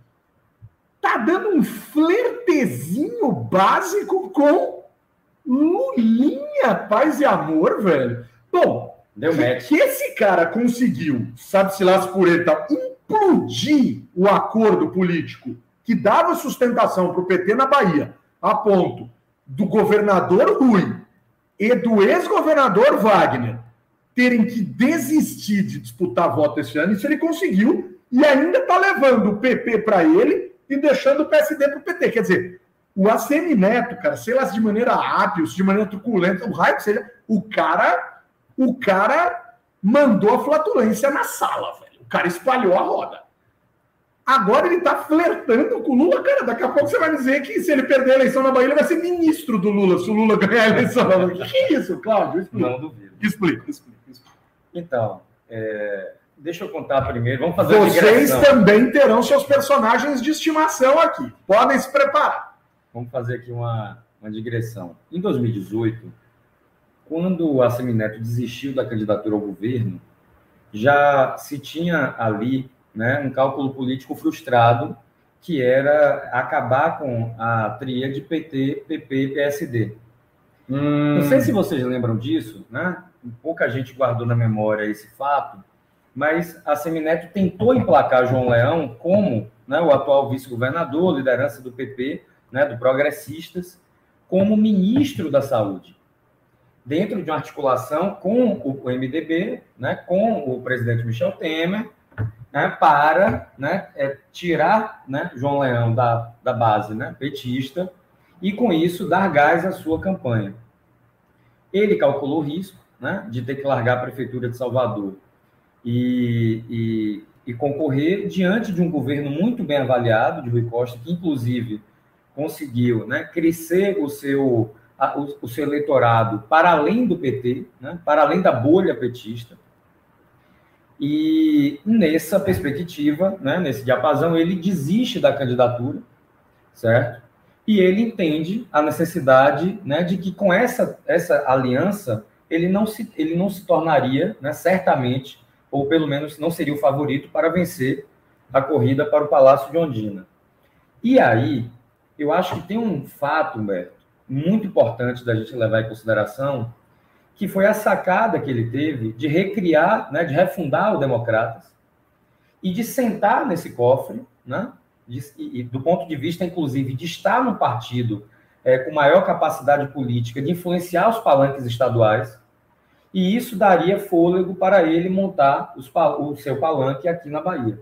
tá dando um flertezinho básico com Lulinha, paz e amor, velho. Bom, deu match. Que esse cara conseguiu, sabe-se lá se por ele, tá, implodir o acordo político que dava sustentação para o P T na Bahia, a ponto do governador Rui e do ex-governador Wagner terem que desistir de disputar voto esse ano, isso ele conseguiu, e ainda está levando o P P para ele e deixando o P S D para o P T. Quer dizer, o A C M Neto, cara, sei lá se de maneira hábil, se de maneira truculenta, o raio que seja, o cara... O cara mandou a flatulência na sala, velho. O cara espalhou a roda. Agora ele tá flertando com o Lula. Cara, daqui a pouco você vai dizer que se ele perder a eleição na Bahia, ele vai ser ministro do Lula, se o Lula ganhar a eleição na Bahia. O que é isso, Cláudio? Explica. Não duvido. Explica, explica. explica. Então, é... deixa eu contar primeiro. Vamos fazer Vocês também terão seus personagens de estimação aqui. Podem se preparar. Vamos fazer aqui uma, uma digressão. Em dois mil e dezoito... quando o A C M Neto desistiu da candidatura ao governo, já se tinha ali, né, um cálculo político frustrado, que era acabar com a tríade P T, P P e P S D. Hum. Não sei se vocês lembram disso, né? Pouca gente guardou na memória esse fato, mas a A C M Neto tentou emplacar João Leão como, né, o atual vice-governador, liderança do P P, né, do Progressistas, como ministro da Saúde, dentro de uma articulação com o M D B, né, com o presidente Michel Temer, né, para, né, é, tirar, né, João Leão da, da base, né, petista e, com isso, dar gás à sua campanha. Ele calculou o risco, né, de ter que largar a Prefeitura de Salvador e, e, e concorrer diante de um governo muito bem avaliado, de Rui Costa, que, inclusive, conseguiu, né, crescer o seu... o seu eleitorado para além do P T, né, para além da bolha petista. E nessa perspectiva, né, nesse diapasão, ele desiste da candidatura, certo? E ele entende a necessidade, né, de que com essa, essa aliança ele não se, ele não se tornaria, né, certamente, ou pelo menos não seria o favorito para vencer a corrida para o Palácio de Ondina. E aí, eu acho que tem um fato, Humberto, muito importante da gente levar em consideração, que foi a sacada que ele teve de recriar, né, de refundar o Democratas e de sentar nesse cofre, né, de, e, do ponto de vista, inclusive, de estar no partido é, com maior capacidade política de influenciar os palanques estaduais, e isso daria fôlego para ele montar os, o seu palanque aqui na Bahia.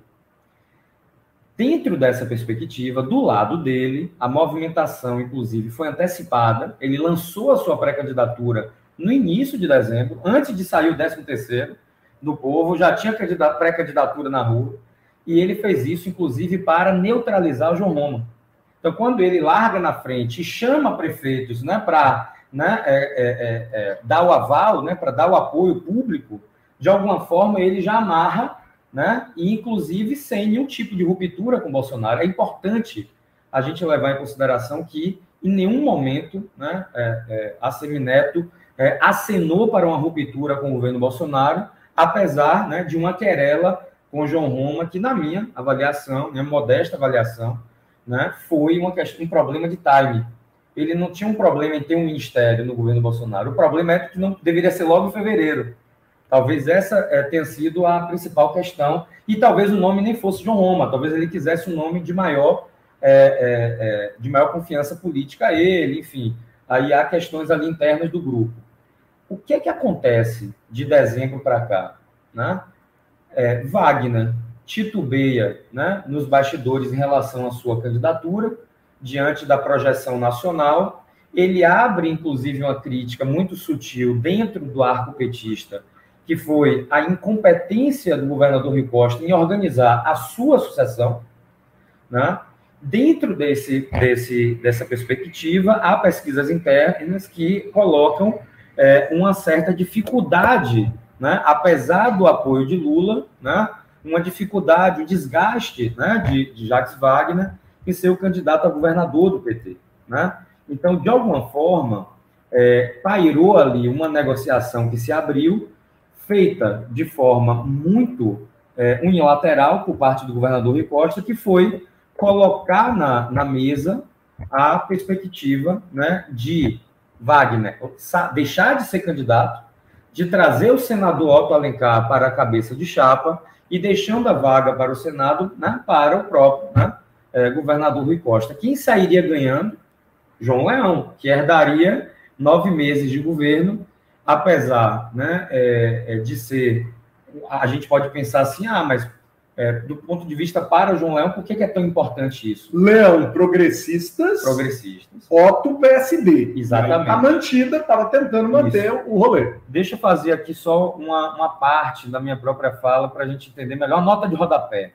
Dentro dessa perspectiva, do lado dele, a movimentação, inclusive, foi antecipada. Ele lançou a sua pré-candidatura no início de dezembro, antes de sair o décimo terceiro do Povo, já tinha pré-candidatura na rua, e ele fez isso, inclusive, para neutralizar o João Roma. Então, quando ele larga na frente e chama prefeitos, né, para né, é, é, é, dar o aval, né, para dar o apoio público, de alguma forma ele já amarra, né, e inclusive sem nenhum tipo de ruptura com o Bolsonaro. É importante a gente levar em consideração que, em nenhum momento, né, é, é, a Semineto é, acenou para uma ruptura com o governo Bolsonaro, apesar, né, de uma querela com o João Roma, que, na minha avaliação, minha modesta avaliação, né, foi uma questão, um problema de time. Ele não tinha um problema em ter um ministério no governo Bolsonaro. O problema é que não deveria ser logo em fevereiro. Talvez essa é, tenha sido a principal questão. E talvez o nome nem fosse João Roma. Talvez ele quisesse um nome de maior, é, é, é, de maior confiança política a ele. Enfim, aí há questões ali internas do grupo. O que é que acontece de dezembro para cá? Né? É, Wagner titubeia, né, nos bastidores em relação à sua candidatura, diante da projeção nacional. Ele abre, inclusive, uma crítica muito sutil dentro do arco petista, que foi a incompetência do governador Rui Costa em organizar a sua sucessão. Né? Dentro desse, desse, dessa perspectiva, há pesquisas internas que colocam é, uma certa dificuldade, né, apesar do apoio de Lula, né, uma dificuldade, um desgaste, né, de, de Jacques Wagner em ser o candidato a governador do P T. Né? Então, de alguma forma, é, pairou ali uma negociação que se abriu, feita de forma muito é, unilateral por parte do governador Rui Costa, que foi colocar na, na mesa a perspectiva, né, de Wagner deixar de ser candidato, de trazer o senador Otto Alencar para a cabeça de chapa e deixando a vaga para o Senado, né, para o próprio, né, é, governador Rui Costa. Quem sairia ganhando? João Leão, que herdaria nove meses de governo, apesar, né, é, de ser... A gente pode pensar assim, ah, mas é, do ponto de vista para o João Leão, por que, que é tão importante isso? Leão, progressistas. Progressistas. Otto, P S D. Exatamente. Está mantida, estava tentando manter isso. O rolê. Deixa eu fazer aqui só uma, uma parte da minha própria fala para a gente entender melhor. Nota de rodapé.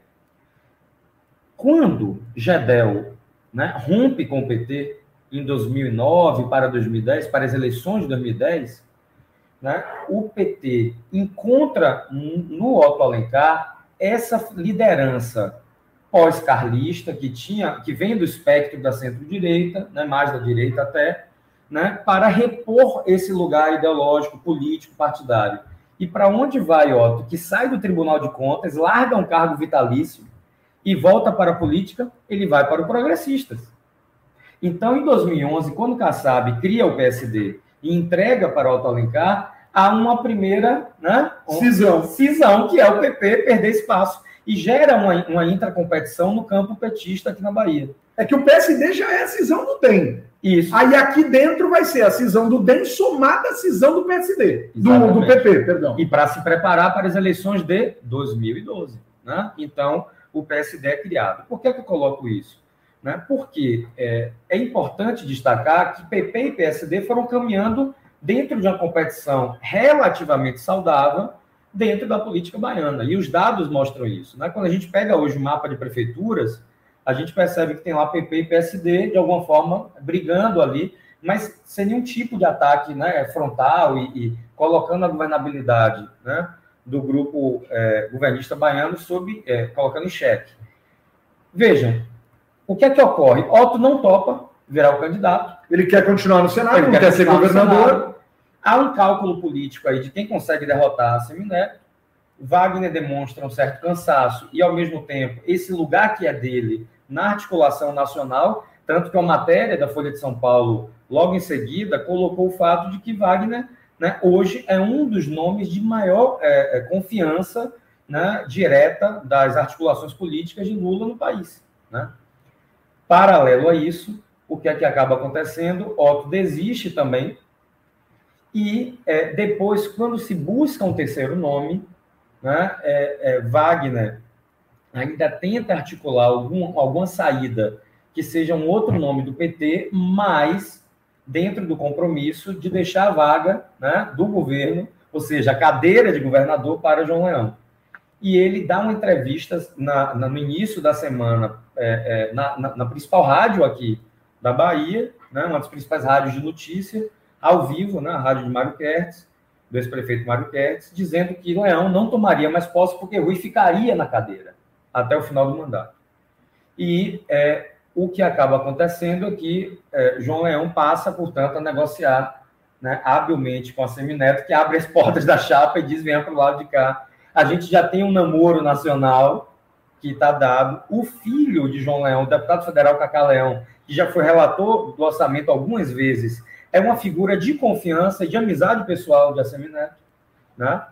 Quando Gedel, né, rompe com o P T em dois mil e nove para dois mil e dez, para as eleições de dois mil e dez, né, o P T encontra no Otto Alencar essa liderança pós-carlista que tinha, que vem do espectro da centro-direita, né, mais da direita até, né, para repor esse lugar ideológico, político, partidário. E para onde vai Otto? Que sai do Tribunal de Contas, larga um cargo vitalício e volta para a política, ele vai para o Progressistas. Então, em dois mil e onze, quando Kassab cria o P S D e entrega para Otto Alencar, há uma primeira, né, cisão. cisão, que é o P P perder espaço, e gera uma, uma intracompetição no campo petista aqui na Bahia. É que o P S D já é a cisão do D E M. Isso. Aí aqui dentro vai ser a cisão do D E M somada à cisão do P S D, do, do P P, perdão. E para se preparar para as eleições de dois mil e doze. Né? Então, o P S D é criado. Por que, que eu coloco isso? Né? Porque é, é importante destacar que P P e P S D foram caminhando dentro de uma competição relativamente saudável dentro da política baiana. E os dados mostram isso. Né? Quando a gente pega hoje o mapa de prefeituras, a gente percebe que tem lá P P e P S D, de alguma forma, brigando ali, mas sem nenhum tipo de ataque, né, frontal e, e colocando a governabilidade, né, do grupo é, governista baiano sob, é, colocando em xeque. Vejam, o que é que ocorre? Otto não topa virar o candidato. Ele quer continuar no Senado, ele não quer, quer ser governador. Há um cálculo político aí de quem consegue derrotar a Semineto. Wagner demonstra um certo cansaço e, ao mesmo tempo, esse lugar que é dele na articulação nacional Tanto que a matéria da Folha de São Paulo, logo em seguida, colocou o fato de que Wagner, né, hoje é um dos nomes de maior é, é, confiança, né, direta das articulações políticas de Lula no país. Né? Paralelo a isso, o que é que acaba acontecendo? Otto desiste também, e é, depois, quando se busca um terceiro nome, né, é, é, Wagner ainda tenta articular algum, alguma saída que seja um outro nome do P T, mas dentro do compromisso de deixar a vaga, né, do governo, ou seja, a cadeira de governador para João Leão. E ele dá uma entrevista na, na, no início da semana, é, é, na, na, na principal rádio aqui da Bahia, né, uma das principais rádios de notícia, ao vivo, né, a rádio de Mário Kertz, do ex-prefeito Mário Kertz, dizendo que Leão não tomaria mais posse porque Rui ficaria na cadeira até o final do mandato. E é, o que acaba acontecendo é que é, João Leão passa, portanto, a negociar, né, habilmente com a Semineto, que abre as portas da chapa e diz, venha para o lado de cá. A gente já tem um namoro nacional que está dado. O filho de João Leão, o deputado federal Cacá Leão, que já foi relator do orçamento algumas vezes, é uma figura de confiança e de amizade pessoal de Assemineto, né?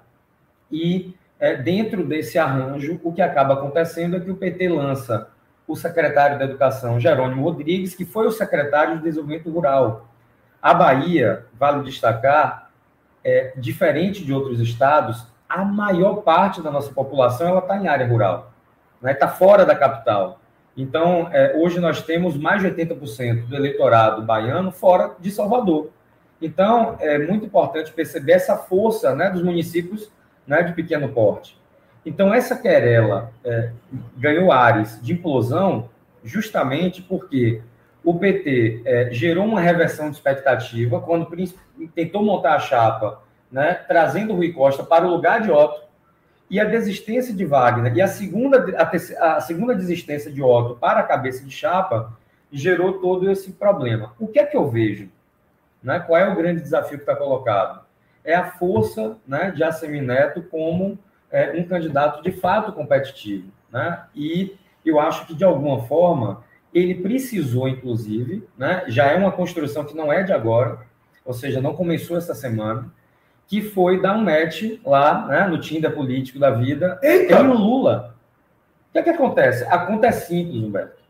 E é, dentro desse arranjo, o que acaba acontecendo é que o P T lança o secretário da Educação, Jerônimo Rodrigues, que foi o secretário de Desenvolvimento Rural. A Bahia, vale destacar, é, diferente de outros estados, a maior parte da nossa população ela está em área rural, né? Está fora da capital. Então, é, hoje nós temos mais de oitenta por cento do eleitorado baiano fora de Salvador. Então, é muito importante perceber essa força, né, dos municípios, né, de pequeno porte. Então, essa querela é, ganhou ares de implosão justamente porque o P T é, gerou uma reversão de expectativa quando tentou montar a chapa, né, trazendo o Rui Costa para o lugar de Otto, e a desistência de Wagner e a segunda, a, terceira, a segunda desistência de Otto para a cabeça de chapa gerou todo esse problema. O que é que eu vejo? Né? Qual é o grande desafio que está colocado? É a força, né, de Assemineto como é, um candidato de fato competitivo. Né? E eu acho que, de alguma forma, ele precisou, inclusive, né, já é uma construção que não é de agora, ou seja, não começou essa semana, que foi dar um match lá, né, no Tinder político da vida, Eita! Tem o Lula. O que é que acontece? A conta é simples, Humberto.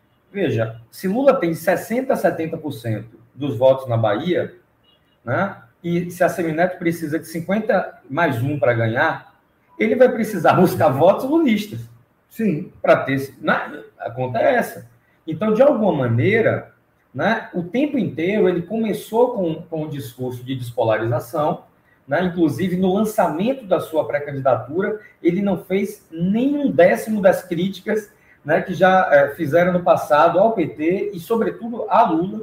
Veja, se Lula tem sessenta por cento, setenta por cento dos votos na Bahia, né, e se a Semineto precisa de cinquenta mais um para ganhar, ele vai precisar buscar votos lulistas. Sim. Para ter... Né, a conta é essa. Então, de alguma maneira, né, o tempo inteiro ele começou com, com um discurso de despolarização, né? Inclusive, no lançamento da sua pré-candidatura, ele não fez nem um décimo das críticas, né, que já é, fizeram no passado ao P T e, sobretudo, a Lula.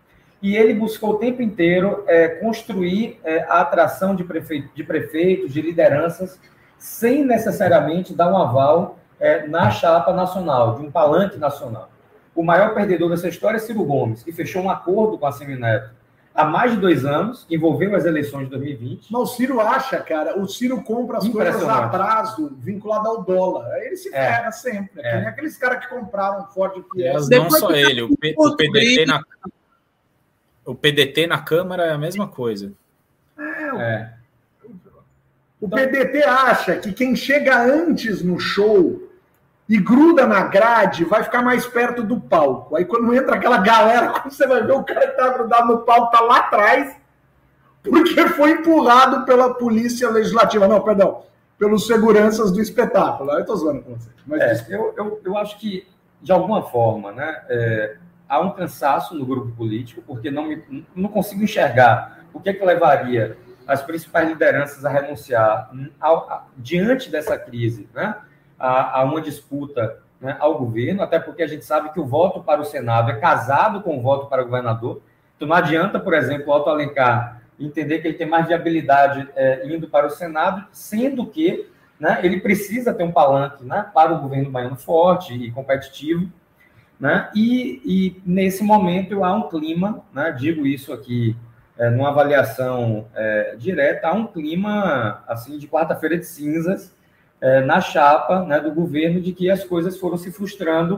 E ele buscou o tempo inteiro é, construir é, a atração de, prefe... de prefeitos, de lideranças, sem necessariamente dar um aval é, na chapa nacional, de um palanque nacional. O maior perdedor dessa história é Ciro Gomes, que fechou um acordo com a Semineto há mais de dois anos, que envolveu as eleições de dois mil e vinte. Mas o Ciro acha, cara, o Ciro compra as coisas a prazo, vinculado ao dólar. Aí ele se é. ferra sempre. É. Tem aqueles caras que compraram Ford Fiesta. Não só ele, o, P, o, P D T na, o P D T na Câmara é a mesma coisa. É, é. O então, P D T acha que quem chega antes no show e gruda na grade, vai ficar mais perto do palco. Aí quando entra aquela galera, você vai ver o cara que tá grudado no palco, tá lá atrás, porque foi empurrado pela polícia legislativa. Não, perdão, pelos seguranças do espetáculo. Eu tô zoando com você. Mas é, eu, eu, eu acho que, de alguma forma, né, é, há um cansaço no grupo político, porque não, me, não consigo enxergar o que é que levaria as principais lideranças a renunciar ao, a, diante dessa crise, né? A, a uma disputa, né, ao governo, até porque a gente sabe que o voto para o Senado é casado com o voto para o governador. Então não adianta, por exemplo, o Otto Alencar entender que ele tem mais viabilidade é, indo para o Senado, sendo que, né, ele precisa ter um palanque, né, para o governo baiano forte e competitivo. Né, e, e nesse momento há um clima, né, digo isso aqui é, numa avaliação é, direta, há um clima assim, de quarta-feira de cinzas, É, na chapa, né, do governo, de que as coisas foram se frustrando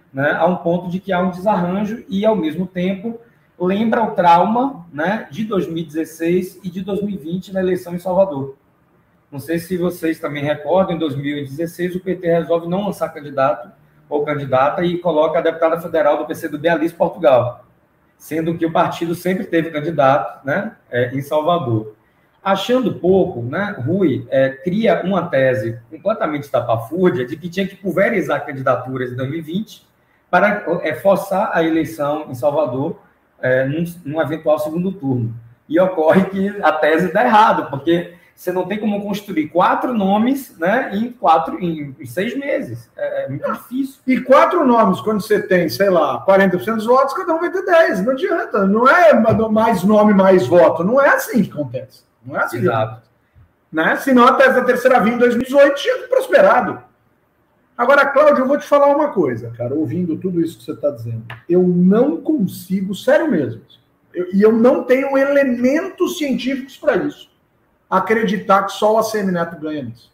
né, a um ponto de que há um desarranjo e, ao mesmo tempo, lembra o trauma, né, de dois mil e dezesseis e de dois mil e vinte na eleição em Salvador. Não sei se vocês também recordam, em dois mil e dezesseis o P T resolve não lançar candidato ou candidata e coloca a deputada federal do P C do B, Alice Portugal, sendo que o partido sempre teve candidato, né, é, em Salvador. Achando pouco, né, Rui é, cria uma tese completamente estapafúrdia de que tinha que pulverizar candidaturas em dois mil e vinte para é, forçar a eleição em Salvador é, num, num eventual segundo turno. E ocorre que a tese dá errado, porque você não tem como construir quatro nomes, né, em, quatro, em, em seis meses. É, é muito difícil. E quatro nomes, quando você tem, sei lá, quarenta por cento dos votos, cada um vai ter dez. Não adianta. Não é mais nome, mais voto. Não é assim que acontece. Não é assim. Exato. Né? Senão a tese da terceira via em dois mil e dezoito tinha prosperado. Agora, Cláudio, eu vou te falar uma coisa, cara, ouvindo tudo isso que você está dizendo. Eu não consigo, sério mesmo, eu, e eu não tenho elementos científicos para isso, acreditar que só o A C M Neto ganha nisso.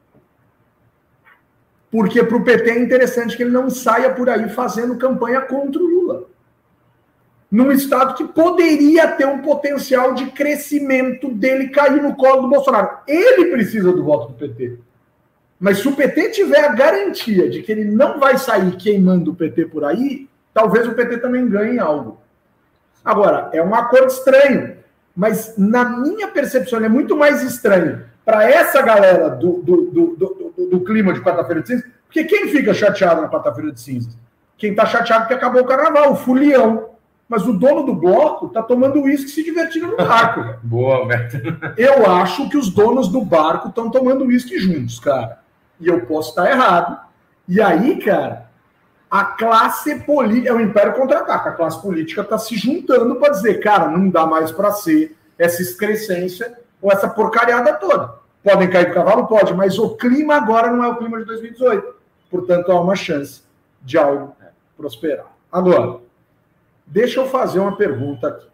Porque para o P T é interessante que ele não saia por aí fazendo campanha contra o Lula. Num estado que poderia ter um potencial de crescimento dele cair no colo do Bolsonaro. Ele precisa do voto do P T. Mas se o P T tiver a garantia de que ele não vai sair queimando o P T por aí, talvez o P T também ganhe algo. Agora, é um acordo estranho, mas na minha percepção ele é muito mais estranho para essa galera do, do, do, do, do, do clima de quarta-feira de cinzas, porque quem fica chateado na quarta-feira de cinzas? Quem está chateado porque acabou o carnaval, o fulião. Mas o dono do bloco está tomando uísque e se divertindo no barco. Boa, Beto. Eu acho que os donos do barco estão tomando uísque juntos, cara. E eu posso estar errado. E aí, cara, a classe política... É o Império Contra-Ataca. A classe política está se juntando para dizer, cara, não dá mais para ser essa excrescência ou essa porcariada toda. Podem cair do cavalo? Pode, mas o clima agora não é o clima de dois mil e dezoito. Portanto, há uma chance de algo prosperar. Agora... Deixa eu fazer uma pergunta aqui.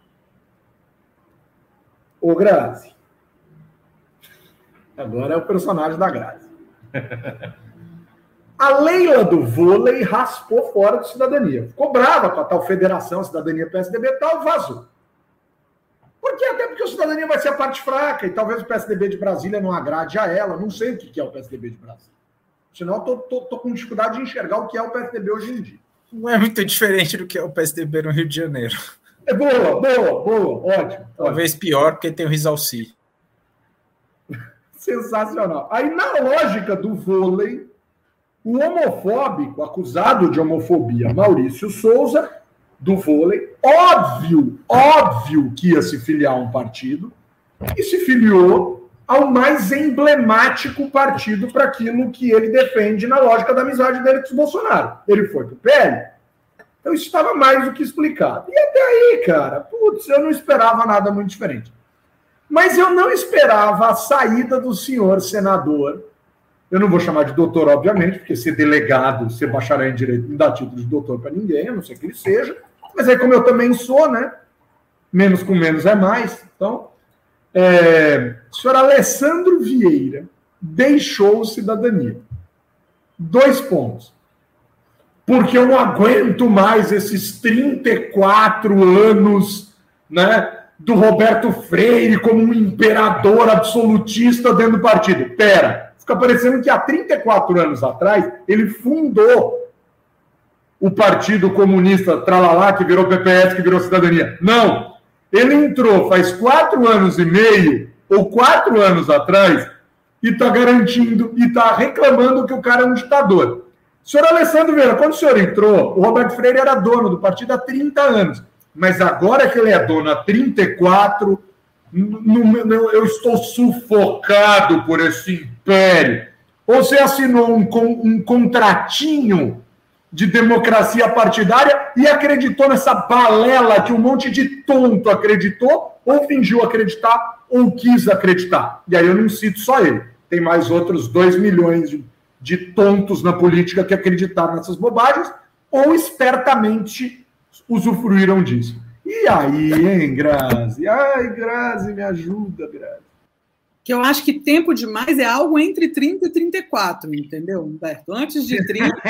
Ô, Grazi. Agora é o personagem da Grazi. A Leila do vôlei raspou fora de Cidadania. Ficou brava com a tal federação, Cidadania P S D B e tal, vazou. Por quê? Até porque o Cidadania vai ser a parte fraca e talvez o P S D B de Brasília não agrade a ela. Não sei o que é o P S D B de Brasília. Senão eu tô, tô, tô com dificuldade de enxergar o que é o P S D B hoje em dia. Não é muito diferente do que é o P S D B no Rio de Janeiro. É boa, boa, boa, ótimo. Talvez ótimo. Pior, porque tem o Rizalci. Sensacional. Aí, na lógica do vôlei, o homofóbico, acusado de homofobia, Maurício Souza, do vôlei, óbvio, óbvio que ia se filiar a um partido, e se filiou ao mais emblemático partido para aquilo que ele defende na lógica da amizade dele com o Bolsonaro. Ele foi pro P L. Então isso estava mais do que explicado. E até aí, cara, putz, eu não esperava nada muito diferente. Mas eu não esperava a saída do senhor senador. Eu não vou chamar de doutor, obviamente, porque ser delegado, ser bacharel em direito, não dá título de doutor para ninguém, a não ser que ele seja. Mas aí, como eu também sou, né? Menos com menos é mais. Então, é, o senhor Alessandro Vieira deixou Cidadania. Dois pontos. Porque eu não aguento mais esses trinta e quatro anos, né, do Roberto Freire como um imperador absolutista dentro do partido. Pera, fica parecendo que há trinta e quatro anos atrás ele fundou o Partido Comunista Tralalá, que virou P P S, que virou Cidadania. Não! Ele entrou faz quatro anos e meio, ou quatro anos atrás, e está garantindo, e está reclamando que o cara é um ditador. Senhor Alessandro Vieira, quando o senhor entrou, o Roberto Freire era dono do partido há trinta anos. Mas agora que ele é dono há trinta e quatro, no, no, eu estou sufocado por esse império. Ou você assinou um, um contratinho de democracia partidária e acreditou nessa balela que um monte de tonto acreditou, ou fingiu acreditar, ou quis acreditar. E aí eu não cito só ele. Tem mais outros dois milhões de, de tontos na política que acreditaram nessas bobagens, ou espertamente usufruíram disso. E aí, hein, Grazi? Ai, Grazi, me ajuda, Grazi. Que eu acho que tempo demais é algo entre trinta e trinta e quatro, entendeu, Humberto? Antes de trinta,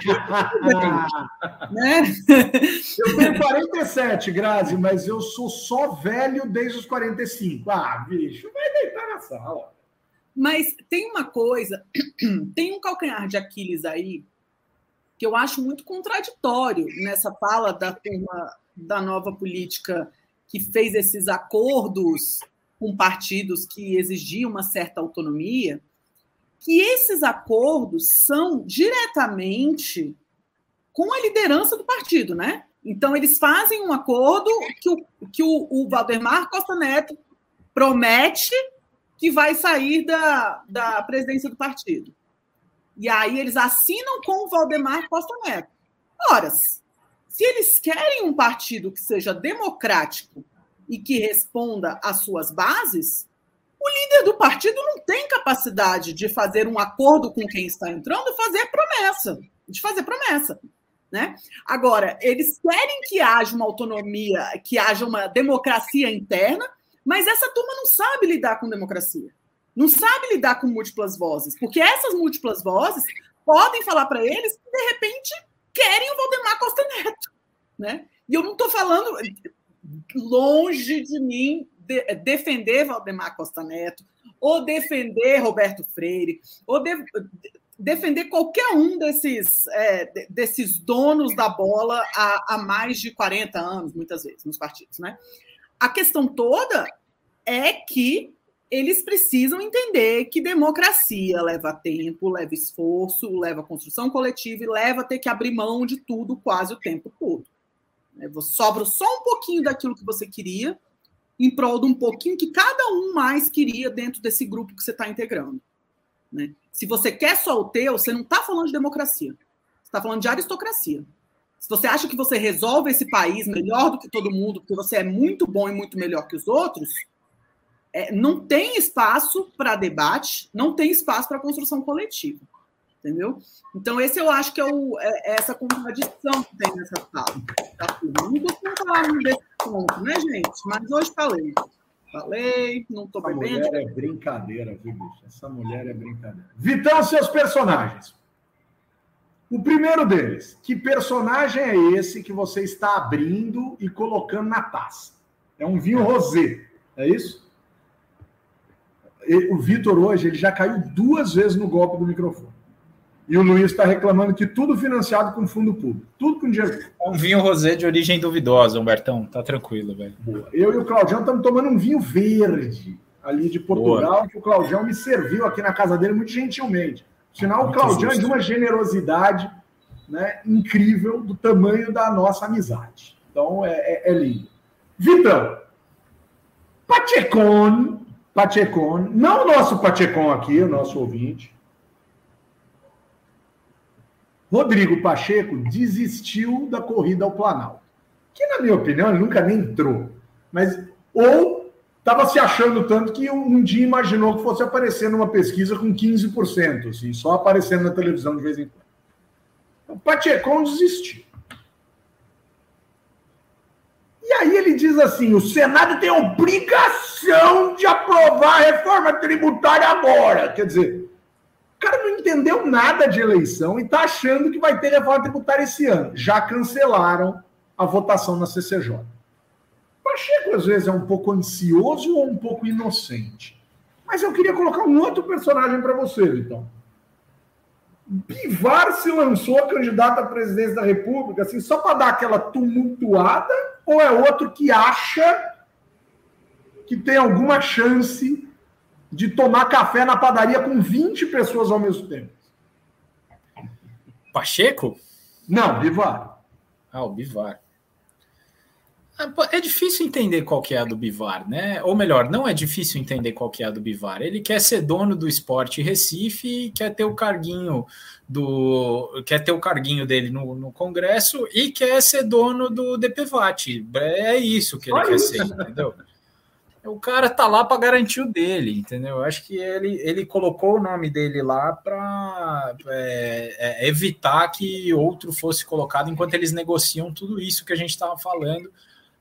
né? Eu tenho quarenta e sete, Grazi, mas eu sou só velho desde os quarenta e cinco. Ah, bicho, vai deitar na sala. Mas tem uma coisa, tem um calcanhar de Aquiles aí que eu acho muito contraditório nessa fala da turma da nova política que fez esses acordos com partidos que exigiam uma certa autonomia, que esses acordos são diretamente com a liderança do partido, né? Então, eles fazem um acordo que o, que o, o Valdemar Costa Neto promete que vai sair da, da presidência do partido. E aí eles assinam com o Valdemar Costa Neto. Ora, se eles querem um partido que seja democrático e que responda às suas bases, o líder do partido não tem capacidade de fazer um acordo com quem está entrando e fazer promessa, de fazer promessa, né? Agora, eles querem que haja uma autonomia, que haja uma democracia interna, mas essa turma não sabe lidar com democracia, não sabe lidar com múltiplas vozes, porque essas múltiplas vozes podem falar para eles que, de repente, querem o Valdemar Costa Neto, né? E eu não estou falando... longe de mim de, defender Valdemar Costa Neto, ou defender Roberto Freire, ou de, de, defender qualquer um desses, é, de, desses donos da bola há, há mais de quarenta anos, muitas vezes, nos partidos, né? A questão toda é que eles precisam entender que democracia leva tempo, leva esforço, leva construção coletiva e leva a ter que abrir mão de tudo quase o tempo todo. Sobra só um pouquinho daquilo que você queria em prol de um pouquinho que cada um mais queria dentro desse grupo que você está integrando, né? Se você quer só o teu, você não está falando de democracia. Você está falando de aristocracia. Se você acha que você resolve esse país melhor do que todo mundo, porque você é muito bom e muito melhor que os outros, é, não tem espaço para debate, não tem espaço para construção coletiva. Entendeu? Então, esse eu acho que é, o, é essa contradição que tem nessa fala. Tá? Não costumo falar desse ponto, né, gente? Mas hoje falei. Falei, não estou bebendo. Essa mulher é brincadeira, viu, bicho? Essa mulher é brincadeira. Vitão, seus personagens. O primeiro deles, que personagem é esse que você está abrindo e colocando na taça? É um vinho rosé, é isso? O Vitor hoje ele já caiu duas vezes no golpe do microfone. E o Luiz está reclamando que tudo financiado com fundo público. Tudo com dinheiro. É um vinho rosé de origem duvidosa, Humbertão. Tá tranquilo, velho. Boa. Eu e o Claudião estamos tomando um vinho verde ali de Portugal, Boa. Que o Claudião me serviu aqui na casa dele muito gentilmente. Sinal, muito o Claudião justo. É de uma generosidade, né, incrível do tamanho da nossa amizade. Então, é, é, é lindo. Vitão, Pachecon, Pachecon, não o nosso Pachecon aqui, o nosso ouvinte, Rodrigo Pacheco desistiu da corrida ao Planalto. Que, na minha opinião, ele nunca nem entrou. Mas, ou estava se achando tanto que um dia imaginou que fosse aparecer numa pesquisa com quinze por cento, assim, só aparecendo na televisão de vez em quando. O Pacheco desistiu. E aí ele diz assim, o Senado tem obrigação de aprovar a reforma tributária agora. Quer dizer... O cara não entendeu nada de eleição e está achando que vai ter reforma tributária esse ano. Já cancelaram a votação na C C J. Pacheco, às vezes, é um pouco ansioso ou um pouco inocente. Mas eu queria colocar um outro personagem para você, então. Bivar se lançou candidato à presidência da República, assim, só para dar aquela tumultuada, ou é outro que acha que tem alguma chance de tomar café na padaria com vinte pessoas ao mesmo tempo? Pacheco? Não, Bivar. Ah, o Bivar. É difícil entender qual que é a do Bivar, né? Ou melhor, não é difícil entender qual que é a do Bivar. Ele quer ser dono do Sport Recife, quer ter o carguinho do, quer ter o carguinho dele no, no Congresso e quer ser dono do D P V A T. É isso que ele Olha quer isso. ser, entendeu? O cara tá lá para garantir o dele, entendeu? Eu acho que ele, ele colocou o nome dele lá para é, é, evitar que outro fosse colocado enquanto eles negociam tudo isso que a gente estava falando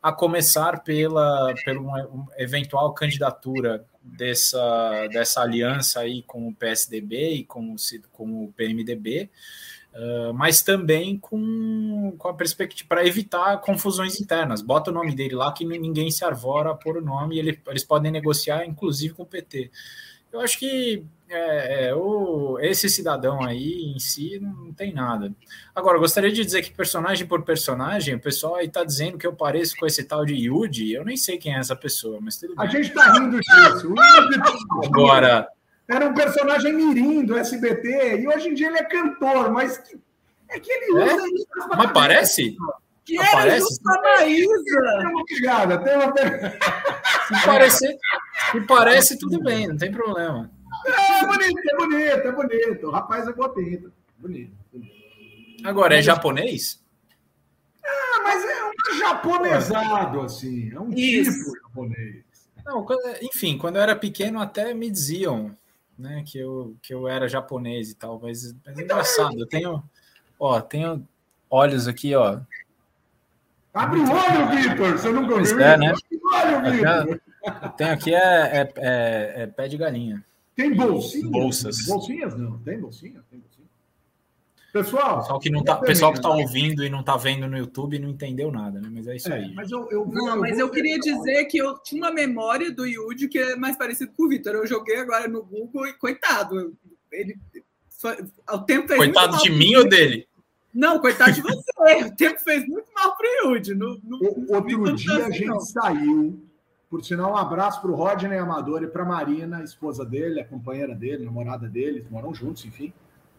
a começar pela, pela uma eventual candidatura dessa, dessa aliança aí com o P S D B e com o, com o P M D B, uh, mas também com, com a perspectiva para evitar confusões internas. Bota o nome dele lá que ninguém se arvora por o nome e ele, eles podem negociar, inclusive, com o P T. Eu acho que é, é, o, esse cidadão aí em si não tem nada. Agora, eu gostaria de dizer que personagem por personagem, o pessoal aí tá dizendo que eu pareço com esse tal de Yudi, eu nem sei quem é essa pessoa, mas tudo bem. A gente tá rindo disso. O Agora... Era um personagem mirim do S B T, e hoje em dia ele é cantor, mas é que ele usa é? isso. Mas parece? Que era parece? justo a Maísa. Tem uma pegada, tem uma pegada. Se parece, se parece, tudo bem, não tem problema. É, é bonito, é bonito, é bonito. O rapaz é boa pinta. Bonito, bonito. Agora, é japonês? Ah, mas é um japonesado, assim. É um Isso. tipo japonês. Não, enfim, quando eu era pequeno até me diziam, né, que eu, que eu era japonês e tal, mas, mas é engraçado. Eu tenho, ó, tenho olhos aqui, ó. Abre o olho, Vitor! Você nunca Pois viu é, isso? né? Abre o olho, Vitor! Eu tenho aqui é, é, é, é pé de galinha. Tem bolsinhas? Bolsas. Bolsinhas não. Tem bolsinha? Tem bolsinha. Pessoal, Pessoal que não tá, pessoal que está ouvindo e não está vendo no YouTube não entendeu nada, né? Mas é isso é, aí. Mas eu, eu, Não, eu, mas eu eu queria dizer que eu tinha uma memória do Yudi que é mais parecido com o Vitor. Eu joguei agora no Google e, coitado, ele, o tempo fez Coitado muito de mal mim ou dele? Não, coitado de você. O tempo fez muito mal para o Yudi. No, no, o, outro no dia a assim, gente não. saiu, por sinal, um abraço para o Rodney Amador e para a Marina, a esposa dele, a companheira dele, a namorada dele, eles moram juntos, enfim.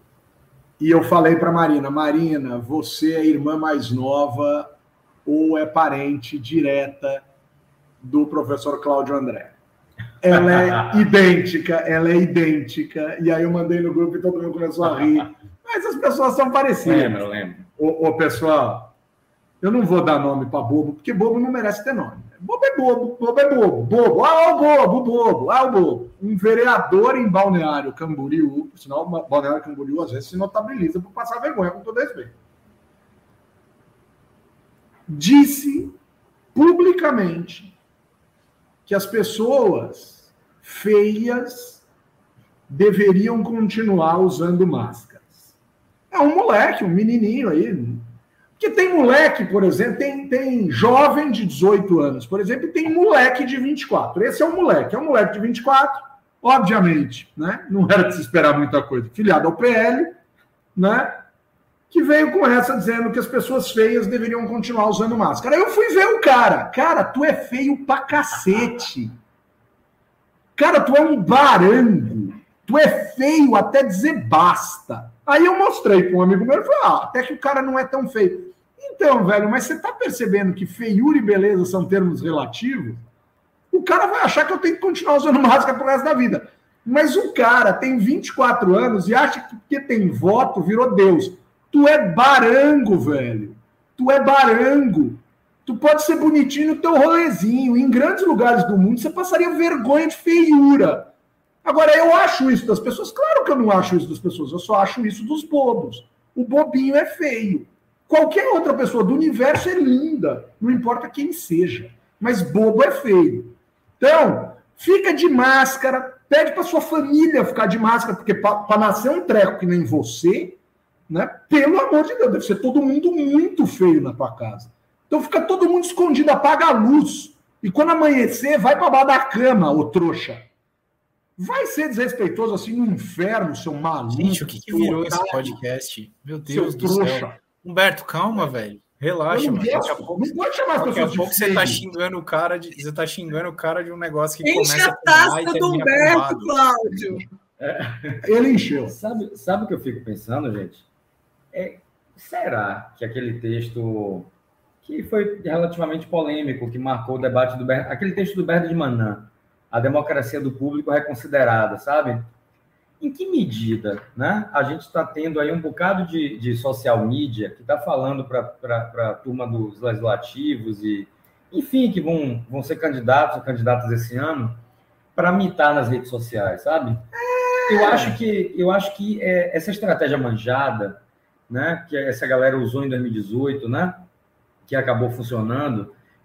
E eu falei para a Marina, Marina, você é a irmã mais nova ou é parente direta do professor Cláudio André? Ela é idêntica, ela é idêntica. E aí eu mandei no grupo e todo mundo começou a rir. Mas as pessoas são parecidas. Lembro, lembro. Ô, ô pessoal, eu não vou dar nome para bobo, porque bobo não merece ter nome. Bobo é bobo, bobo é bobo, bobo. Ah, o bobo, o bobo, ah, o bobo. Um vereador em Balneário Camboriú, por sinal, Balneário Camboriú às vezes se notabiliza por passar vergonha, com todo respeito. Disse publicamente que as pessoas feias deveriam continuar usando máscaras. É um moleque, um menininho aí. Porque tem moleque, por exemplo, tem, tem jovem de dezoito anos, por exemplo, e tem moleque de vinte e quatro. Esse é um moleque, é um moleque de vinte e quatro, obviamente, né? Não era de se esperar muita coisa. Filiado ao P L, né? Que veio com essa dizendo que as pessoas feias deveriam continuar usando máscara. Aí eu fui ver o cara. Cara, tu é feio pra cacete. Cara, tu é um barango. Tu é feio até dizer basta. Aí eu mostrei para um amigo meu e falei, ah, até que o cara não é tão feio. Então, velho, mas você tá percebendo que feiura e beleza são termos relativos? O cara vai achar que eu tenho que continuar usando máscara pro resto da vida. Mas o cara tem vinte e quatro anos e acha que porque tem voto virou Deus. Tu é barango, velho. Tu é barango. Tu pode ser bonitinho no teu rolezinho. Em grandes lugares do mundo, você passaria vergonha de feiura. Agora, eu acho isso das pessoas? Claro que eu não acho isso das pessoas. Eu só acho isso dos bobos. O bobinho é feio. Qualquer outra pessoa do universo é linda. Não importa quem seja. Mas bobo é feio. Então, fica de máscara. Pede para sua família ficar de máscara. Porque para nascer um treco que nem você... Né? Pelo amor de Deus, deve ser todo mundo muito feio na tua casa. Então fica todo mundo escondido, apaga a luz. E quando amanhecer, vai para baixo da cama, ô trouxa. Vai ser desrespeitoso assim no inferno, seu maluco. Gente, o que, que virou esse podcast? Meu Deus do trouxa. céu. Humberto, calma, velho. Relaxa, mano. Daqui a pouco, não pode chamar as daqui pessoas a pouco de você feio. tá xingando o cara de. Você tá xingando o cara de um negócio que Enche começa a taça com do Humberto, Cláudio. É. Ele encheu. Sabe, sabe o que eu fico pensando, gente? É, será que aquele texto que foi relativamente polêmico, que marcou o debate do Ber... aquele texto do Berto de Manã, a democracia do público reconsiderada, sabe? Em que medida, né? A gente está tendo aí um bocado de, de social media que está falando para a turma dos legislativos e, enfim, que vão, vão ser candidatos ou candidatas esse ano para mitar nas redes sociais, sabe? Eu acho que, eu acho que é, essa estratégia manjada, né, que essa galera usou em dois mil e dezoito, né, que acabou funcionando,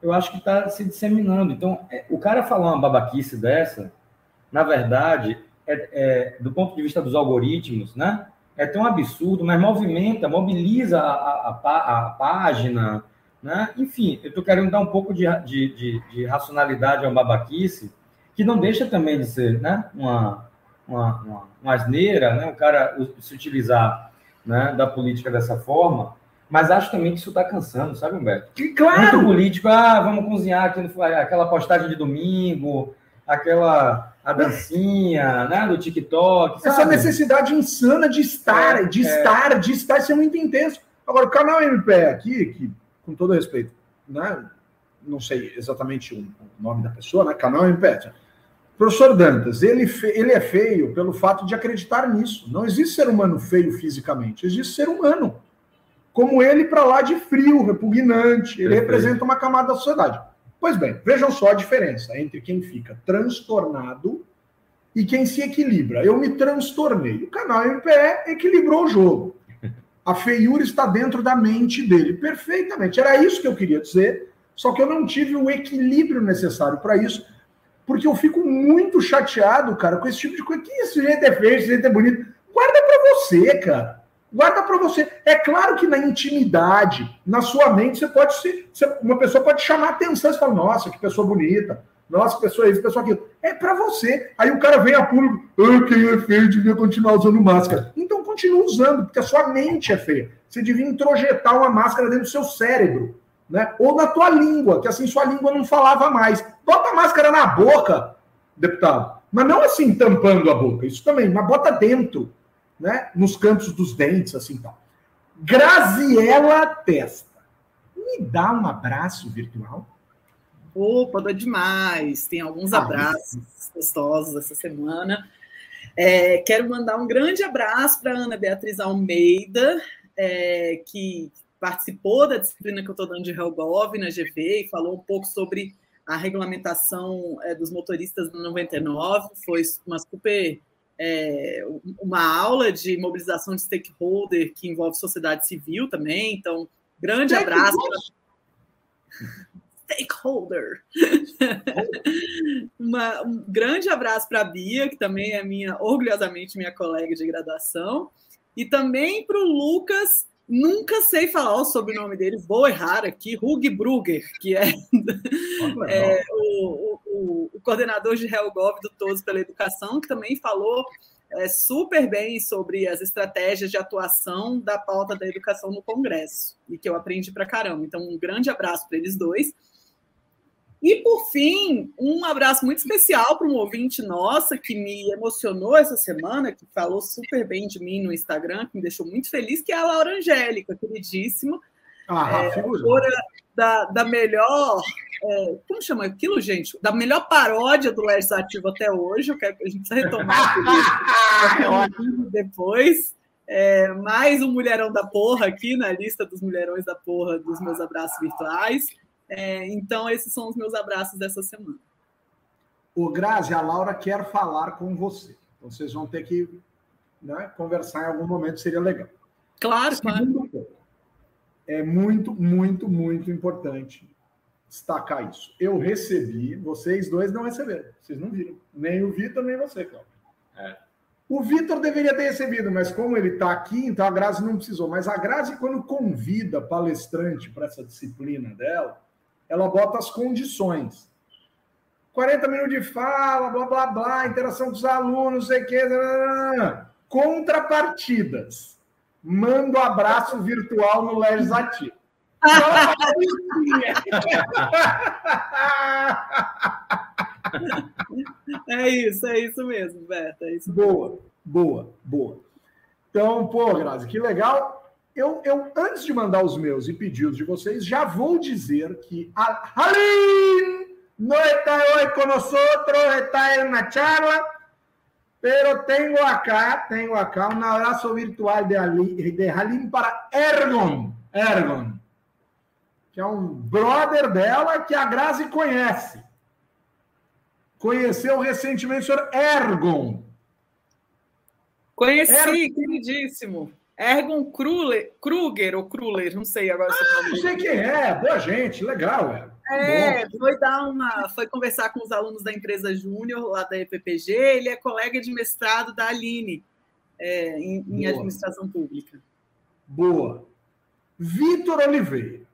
eu acho que está se disseminando. Então, é, o cara falar uma babaquice dessa, na verdade, é, é, do ponto de vista dos algoritmos, né, é tão absurdo, mas movimenta, mobiliza a, a, a, a página, né? Enfim, eu estou querendo dar um pouco de, de, de, de racionalidade ao babaquice, que não deixa também de ser, né, uma, uma, uma, uma asneira, né, o cara se utilizar, né, da política dessa forma. Mas acho também que isso está cansando, sabe, Humberto? Que, claro! Muito político, ah, vamos cozinhar aqui, aquela postagem de domingo, aquela a dancinha, né, do TikTok. Sabe? Essa necessidade insana de estar, é, de é... estar, de estar, isso é muito intenso. Agora, o canal M P E aqui, que, com todo respeito, né, não sei exatamente o nome da pessoa, né, canal M P E. Professor Dantas, ele, fe... ele é feio pelo fato de acreditar nisso. Não existe ser humano feio fisicamente, existe ser humano. Como ele para lá de frio, repugnante. Ele Perfeito. Representa uma camada da sociedade. Pois bem, vejam só a diferença entre quem fica transtornado e quem se equilibra. Eu me transtornei. O canal M P E equilibrou o jogo. A feiura está dentro da mente dele. Perfeitamente. Era isso que eu queria dizer, só que eu não tive o equilíbrio necessário para isso, porque eu fico muito chateado, cara, com esse tipo de coisa. Que esse jeito é feio, esse jeito é bonito. Guarda para você, cara. Guarda para você. É claro que na intimidade, na sua mente, você pode ser. Uma pessoa pode chamar atenção. Você fala, nossa, que pessoa bonita. Nossa, que pessoa isso, que pessoa aquilo. É para você. Aí o cara vem a público. Ah, quem é feio devia continuar usando máscara. Então continua usando, porque a sua mente é feia. Você devia introjetar uma máscara dentro do seu cérebro, né? Ou na tua língua, que assim sua língua não falava mais. Bota a máscara na boca, deputado. Mas não assim tampando a boca. Isso também, mas bota dentro. Né, nos cantos dos dentes, assim, tal. Graziela Testa, me dá um abraço virtual? Opa, dá demais. Tem alguns ah, abraços isso. gostosos essa semana. É, quero mandar um grande abraço para Ana Beatriz Almeida, é, que participou da disciplina que eu estou dando de HellGov na G V e falou um pouco sobre a regulamentação é, dos motoristas no noventa e nove. Foi uma super... É, uma aula de mobilização de stakeholder que envolve sociedade civil também, então, grande abraço pra... stakeholder uma, um grande abraço para a Bia, que também é minha, orgulhosamente minha colega de graduação, e também para o Lucas, nunca sei falar o sobrenome dele, vou errar aqui, Hugbrugger, que é, é o, o, o coordenador de HellGov do Todos pela Educação, que também falou é, super bem sobre as estratégias de atuação da pauta da educação no Congresso, e que eu aprendi pra caramba. Então, um grande abraço para eles dois. E, por fim, um abraço muito especial para um ouvinte nossa que me emocionou essa semana, que falou super bem de mim no Instagram, que me deixou muito feliz, que é a Laura Angélica, queridíssima, ah, é, autora da, da melhor... É, como chama aquilo, gente? Da melhor paródia do Legislativo até hoje. Eu quero que a gente precisa retomar aquilo depois. É, mais um mulherão da porra aqui na lista dos mulherões da porra dos meus abraços virtuais. É, então, esses são os meus abraços dessa semana. O Grazi, a Laura quer falar com você. Então, vocês vão ter que, né, conversar em algum momento, seria legal. Claro, Segundo, claro. É muito, muito, muito importante destacar isso. Eu recebi, vocês dois não receberam. Vocês não viram. Nem o Vitor, nem você, Cláudio. É. O Vitor deveria ter recebido, mas como ele está aqui, então a Grazi não precisou. Mas a Grazi, quando convida palestrante para essa disciplina dela, ela bota as condições. quarenta minutos de fala, blá, blá, blá, interação com os alunos, não sei o quê. Contrapartidas. Manda um abraço virtual no Legislativo. É isso, é isso mesmo, Beto. É isso boa, mesmo. boa, boa. Então, pô, Grazi, que legal. Eu, eu, antes de mandar os meus e pedir os de vocês, já vou dizer que a Halim não está hoje conosco, está em uma charla, pero tenho acá, tenho acá um abraço virtual de Halim, de Halim para Ergon. Ergon. Que é um brother dela que a Grazi conhece. Conheceu recentemente o senhor Ergon. Conheci, Ergon. Queridíssimo. Ergon Kruger, Kruger ou Kruger, não sei agora. Ah, não sei quem é, boa gente, legal, é. É, foi dar uma, foi conversar com os alunos da empresa Júnior lá da E P P G. Ele é colega de mestrado da Aline é, em, em administração pública. Boa. Vitor Oliveira.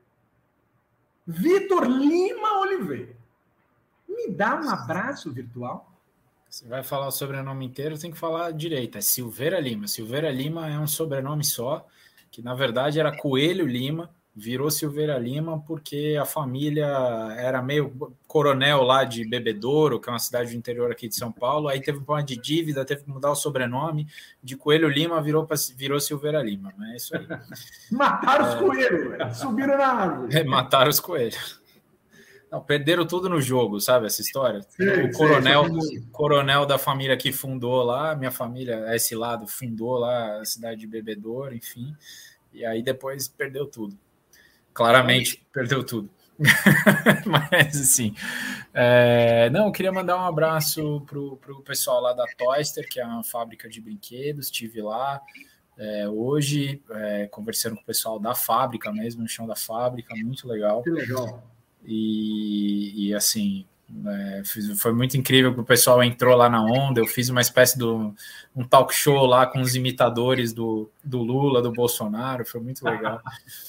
Vitor Lima Oliveira. Me dá um abraço virtual. Você vai falar o sobrenome inteiro, tem que falar direito. É Silveira Lima. Silveira Lima é um sobrenome só, que na verdade era Coelho Lima, virou Silveira Lima porque a família era meio coronel lá de Bebedouro, que é uma cidade do interior aqui de São Paulo, aí teve um problema de dívida, teve que mudar o sobrenome, de Coelho Lima virou, pra, virou Silveira Lima. É isso aí. Mataram é... os coelhos, velho. Subiram na árvore. É, mataram os coelhos. Não, perderam tudo no jogo, sabe essa história? Sim, o coronel, sim, coronel da família que fundou lá, minha família, esse lado, fundou lá a cidade de Bebedouro, enfim, e aí depois perdeu tudo. Claramente perdeu tudo. Mas, assim, é... não, eu queria mandar um abraço pro, pro pessoal lá da Toyster, que é uma fábrica de brinquedos, estive lá é, hoje, é, conversando com o pessoal da fábrica mesmo, no chão da fábrica, muito legal. Que legal. E, e assim, é, foi muito incrível que o pessoal entrou lá na onda. Eu fiz uma espécie de um talk show lá com os imitadores do, do Lula, do Bolsonaro, foi muito legal.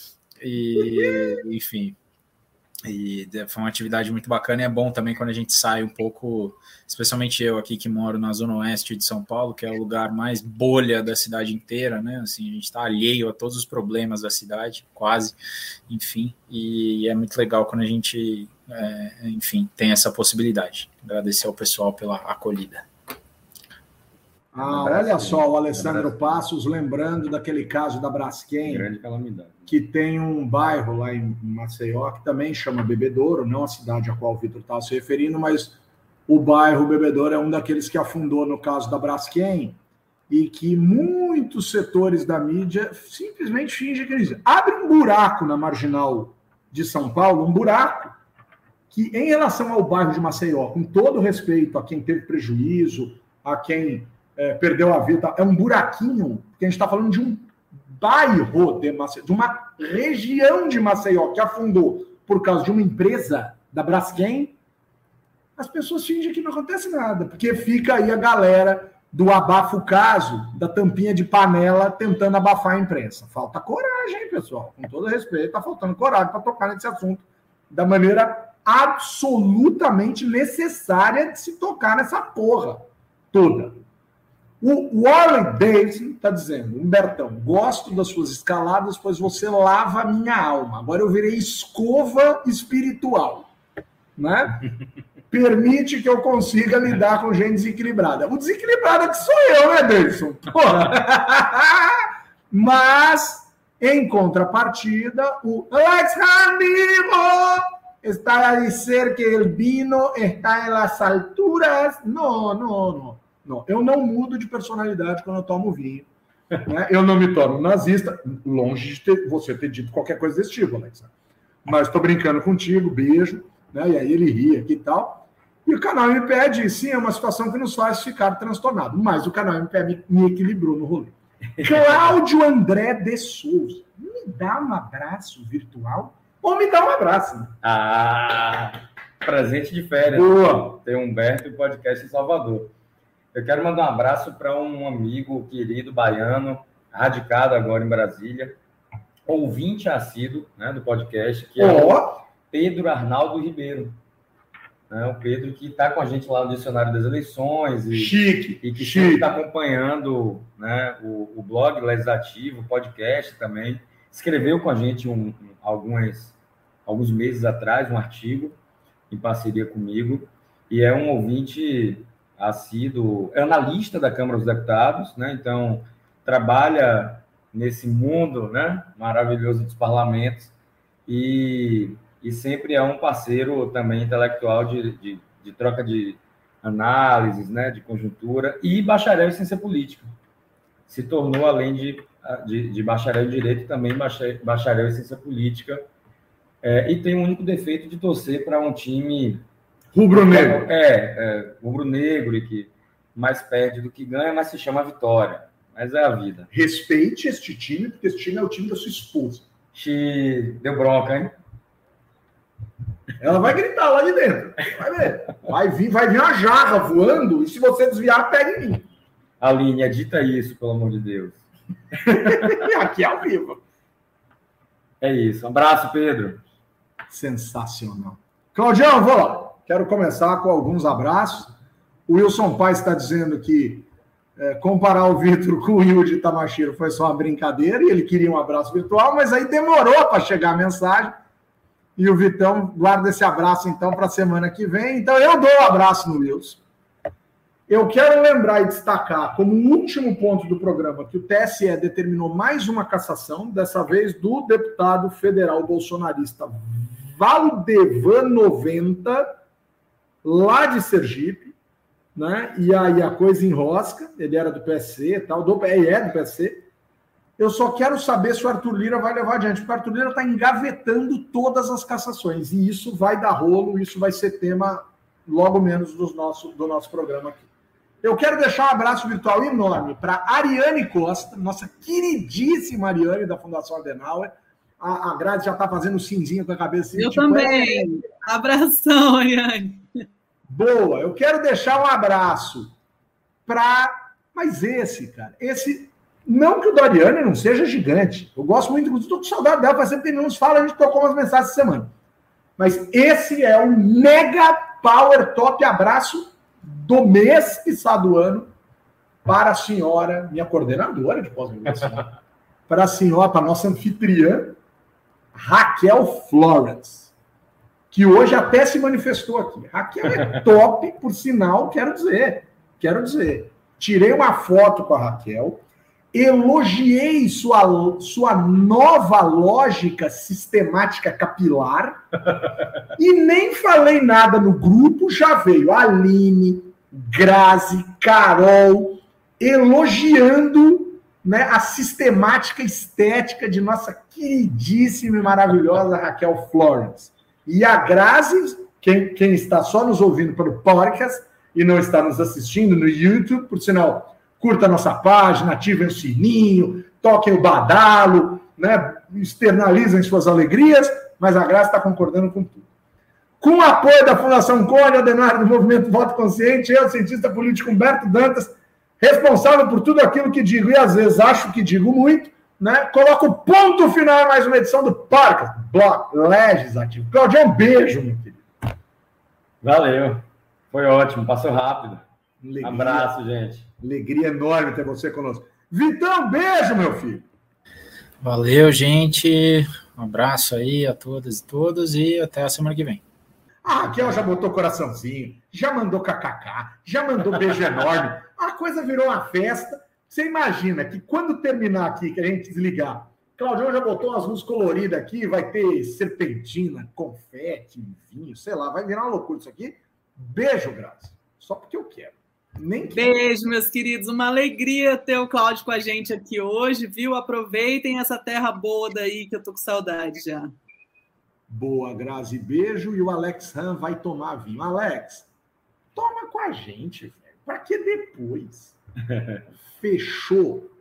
E, enfim, e foi uma atividade muito bacana. E é bom também quando a gente sai um pouco, especialmente eu aqui que moro na zona oeste de São Paulo, que é o lugar mais bolha da cidade inteira, né? Assim, a gente está alheio a todos os problemas da cidade, quase, enfim, e é muito legal quando a gente, é, enfim, tem essa possibilidade. Agradecer ao pessoal pela acolhida. Ah, olha só, o Alessandro Passos lembrando daquele caso da Braskem, grande calamidade, que tem um bairro lá em Maceió que também chama Bebedouro, não a cidade a qual o Vitor estava se referindo, mas o bairro Bebedouro é um daqueles que afundou no caso da Braskem e que muitos setores da mídia simplesmente fingem que eles abrem um buraco na marginal de São Paulo, um buraco que, em relação ao bairro de Maceió, com todo respeito a quem teve prejuízo, a quem É, perdeu a vida, é um buraquinho, porque a gente está falando de um bairro de Maceió, de uma região de Maceió que afundou por causa de uma empresa da Braskem. As pessoas fingem que não acontece nada, porque fica aí a galera do abafo caso, da tampinha de panela, tentando abafar a imprensa. Falta coragem, pessoal, com todo respeito, está faltando coragem para tocar nesse assunto da maneira absolutamente necessária de se tocar nessa porra toda. O Warren Davidson está dizendo, Humbertão, gosto das suas escaladas, pois você lava a minha alma. Agora eu virei escova espiritual, né? Permite que eu consiga lidar com gente desequilibrada. O desequilibrado é que sou eu, né, Davidson? Porra. Mas, em contrapartida, o Alex Ramiro está a dizer que o vino está em las alturas. Não, não, não. Não, eu não mudo de personalidade quando eu tomo vinho. Né? Eu não me torno nazista, longe de ter, você ter dito qualquer coisa desse tipo, Alex. Mas estou brincando contigo, beijo. Né? E aí ele ri aqui e tal. E o canal M P E diz, sim, é uma situação que nos faz ficar transtornado. Mas o canal M P E me, me equilibrou no rolê. Cláudio André de Souza. Me dá um abraço virtual ou me dá um abraço? Né? Ah, presente de férias. Boa. Tem Humberto e podcast em Salvador. Eu quero mandar um abraço para um amigo querido baiano, radicado agora em Brasília, ouvinte assíduo, né, do podcast, que é oh. o Pedro Arnaldo Ribeiro. Né, o Pedro que está com a gente lá no Dicionário das Eleições e, chique, e que chique. sempre está acompanhando, né, o, o blog Legislativo, o podcast também. Escreveu com a gente um, um, alguns, alguns meses atrás um artigo em parceria comigo e é um ouvinte assíduo, é analista da Câmara dos Deputados, né? Então trabalha nesse mundo, né, maravilhoso dos parlamentos e, e sempre é um parceiro também intelectual de, de, de troca de análises, né, de conjuntura e bacharel em ciência política. Se tornou, além de, de, de bacharel em direito, também bacharel em ciência política é, e tem o único defeito de torcer para um time rubro-negro. É, é rubro-negro e que mais perde do que ganha, mas se chama Vitória. mas é a vida. Respeite este time, porque esse time é o time da sua esposa. Te deu bronca, hein? Ela vai gritar lá de dentro. Vai ver. Vai vir, vai vir uma jarra voando, e se você desviar, pega em mim. Aline, edita isso, pelo amor de Deus. Aqui é ao vivo. É isso. Um abraço, Pedro. Sensacional. Claudião, vou lá. Quero começar com alguns abraços. O Wilson Paes está dizendo que é, comparar o Vitor com o Yuri Tamashiro foi só uma brincadeira, e ele queria um abraço virtual, mas aí demorou para chegar a mensagem. E o Vitão guarda esse abraço, então, para a semana que vem. Então, eu dou um abraço no Wilson. Eu quero lembrar e destacar, como último ponto do programa, que o T S E determinou mais uma cassação, dessa vez do deputado federal bolsonarista Valdevan noventa, lá de Sergipe, né? E aí a coisa enrosca, ele era do P S C e tal, do, é do P S C. Eu só quero saber se o Arthur Lira vai levar adiante, porque o Arthur Lira está engavetando todas as cassações, e isso vai dar rolo, isso vai ser tema logo menos do nosso, do nosso programa aqui. Eu quero deixar um abraço virtual enorme para Ariane Costa, nossa queridíssima Ariane, da Fundação Adenauer. A, a Grazi já está fazendo o cinzinho com a cabeça. Eu tipo, também. É... Abração, Ariane. Boa. Eu quero deixar um abraço para... Mas esse, cara, esse... Não que o Doriane não seja gigante. Eu gosto muito, estou com saudade dela, faz tempo que ele não nos fala, a gente trocou umas mensagens essa semana. Mas esse é um mega power top abraço do mês, quiçá do ano, para a senhora, minha coordenadora de pós-graduação, para a senhora, para a nossa anfitriã, Raquel Florence, que hoje até se manifestou aqui. Raquel é top, por sinal, quero dizer, quero dizer. Tirei uma foto com a Raquel, elogiei sua, sua nova lógica sistemática capilar e nem falei nada no grupo, já veio Aline, Grazi, Carol, elogiando, né, a sistemática estética de nossa queridíssima e maravilhosa Raquel Florence. E a Grazi, quem, quem está só nos ouvindo pelo podcast e não está nos assistindo no YouTube, por sinal... Curta a nossa página, ativem o sininho, toquem o badalo, né? Externalizem suas alegrias, mas a Graça está concordando com tudo. Com o apoio da Fundação Cone, Adenário do Movimento Voto Consciente, eu, cientista político Humberto Dantas, responsável por tudo aquilo que digo, e às vezes acho que digo muito, né? Coloco ponto final em mais uma edição do Parcas, Bloco Legislativo. Claudio, um beijo, meu querido. Valeu. Foi ótimo, passou rápido. Alegria. Abraço, gente. Alegria enorme ter você conosco. Vitão, beijo, meu filho. Valeu, gente. Um abraço aí a todas e todos e até a semana que vem. A Raquel já botou coraçãozinho, já mandou kkk, já mandou beijo enorme. A coisa virou uma festa. Você imagina que quando terminar aqui, que a gente desligar, Claudião já botou umas luzes coloridas aqui, vai ter serpentina, confete, vinho, sei lá, vai virar uma loucura isso aqui. Beijo, Graça. Só porque eu quero. Nem quero. Beijo, meus queridos. Uma alegria ter o Cláudio com a gente aqui hoje, viu? Aproveitem essa terra boa daí, que eu tô com saudade já. Boa, Grazi, beijo. E o Alex Han vai tomar vinho. Alex, toma com a gente, velho. Pra que depois? Fechou.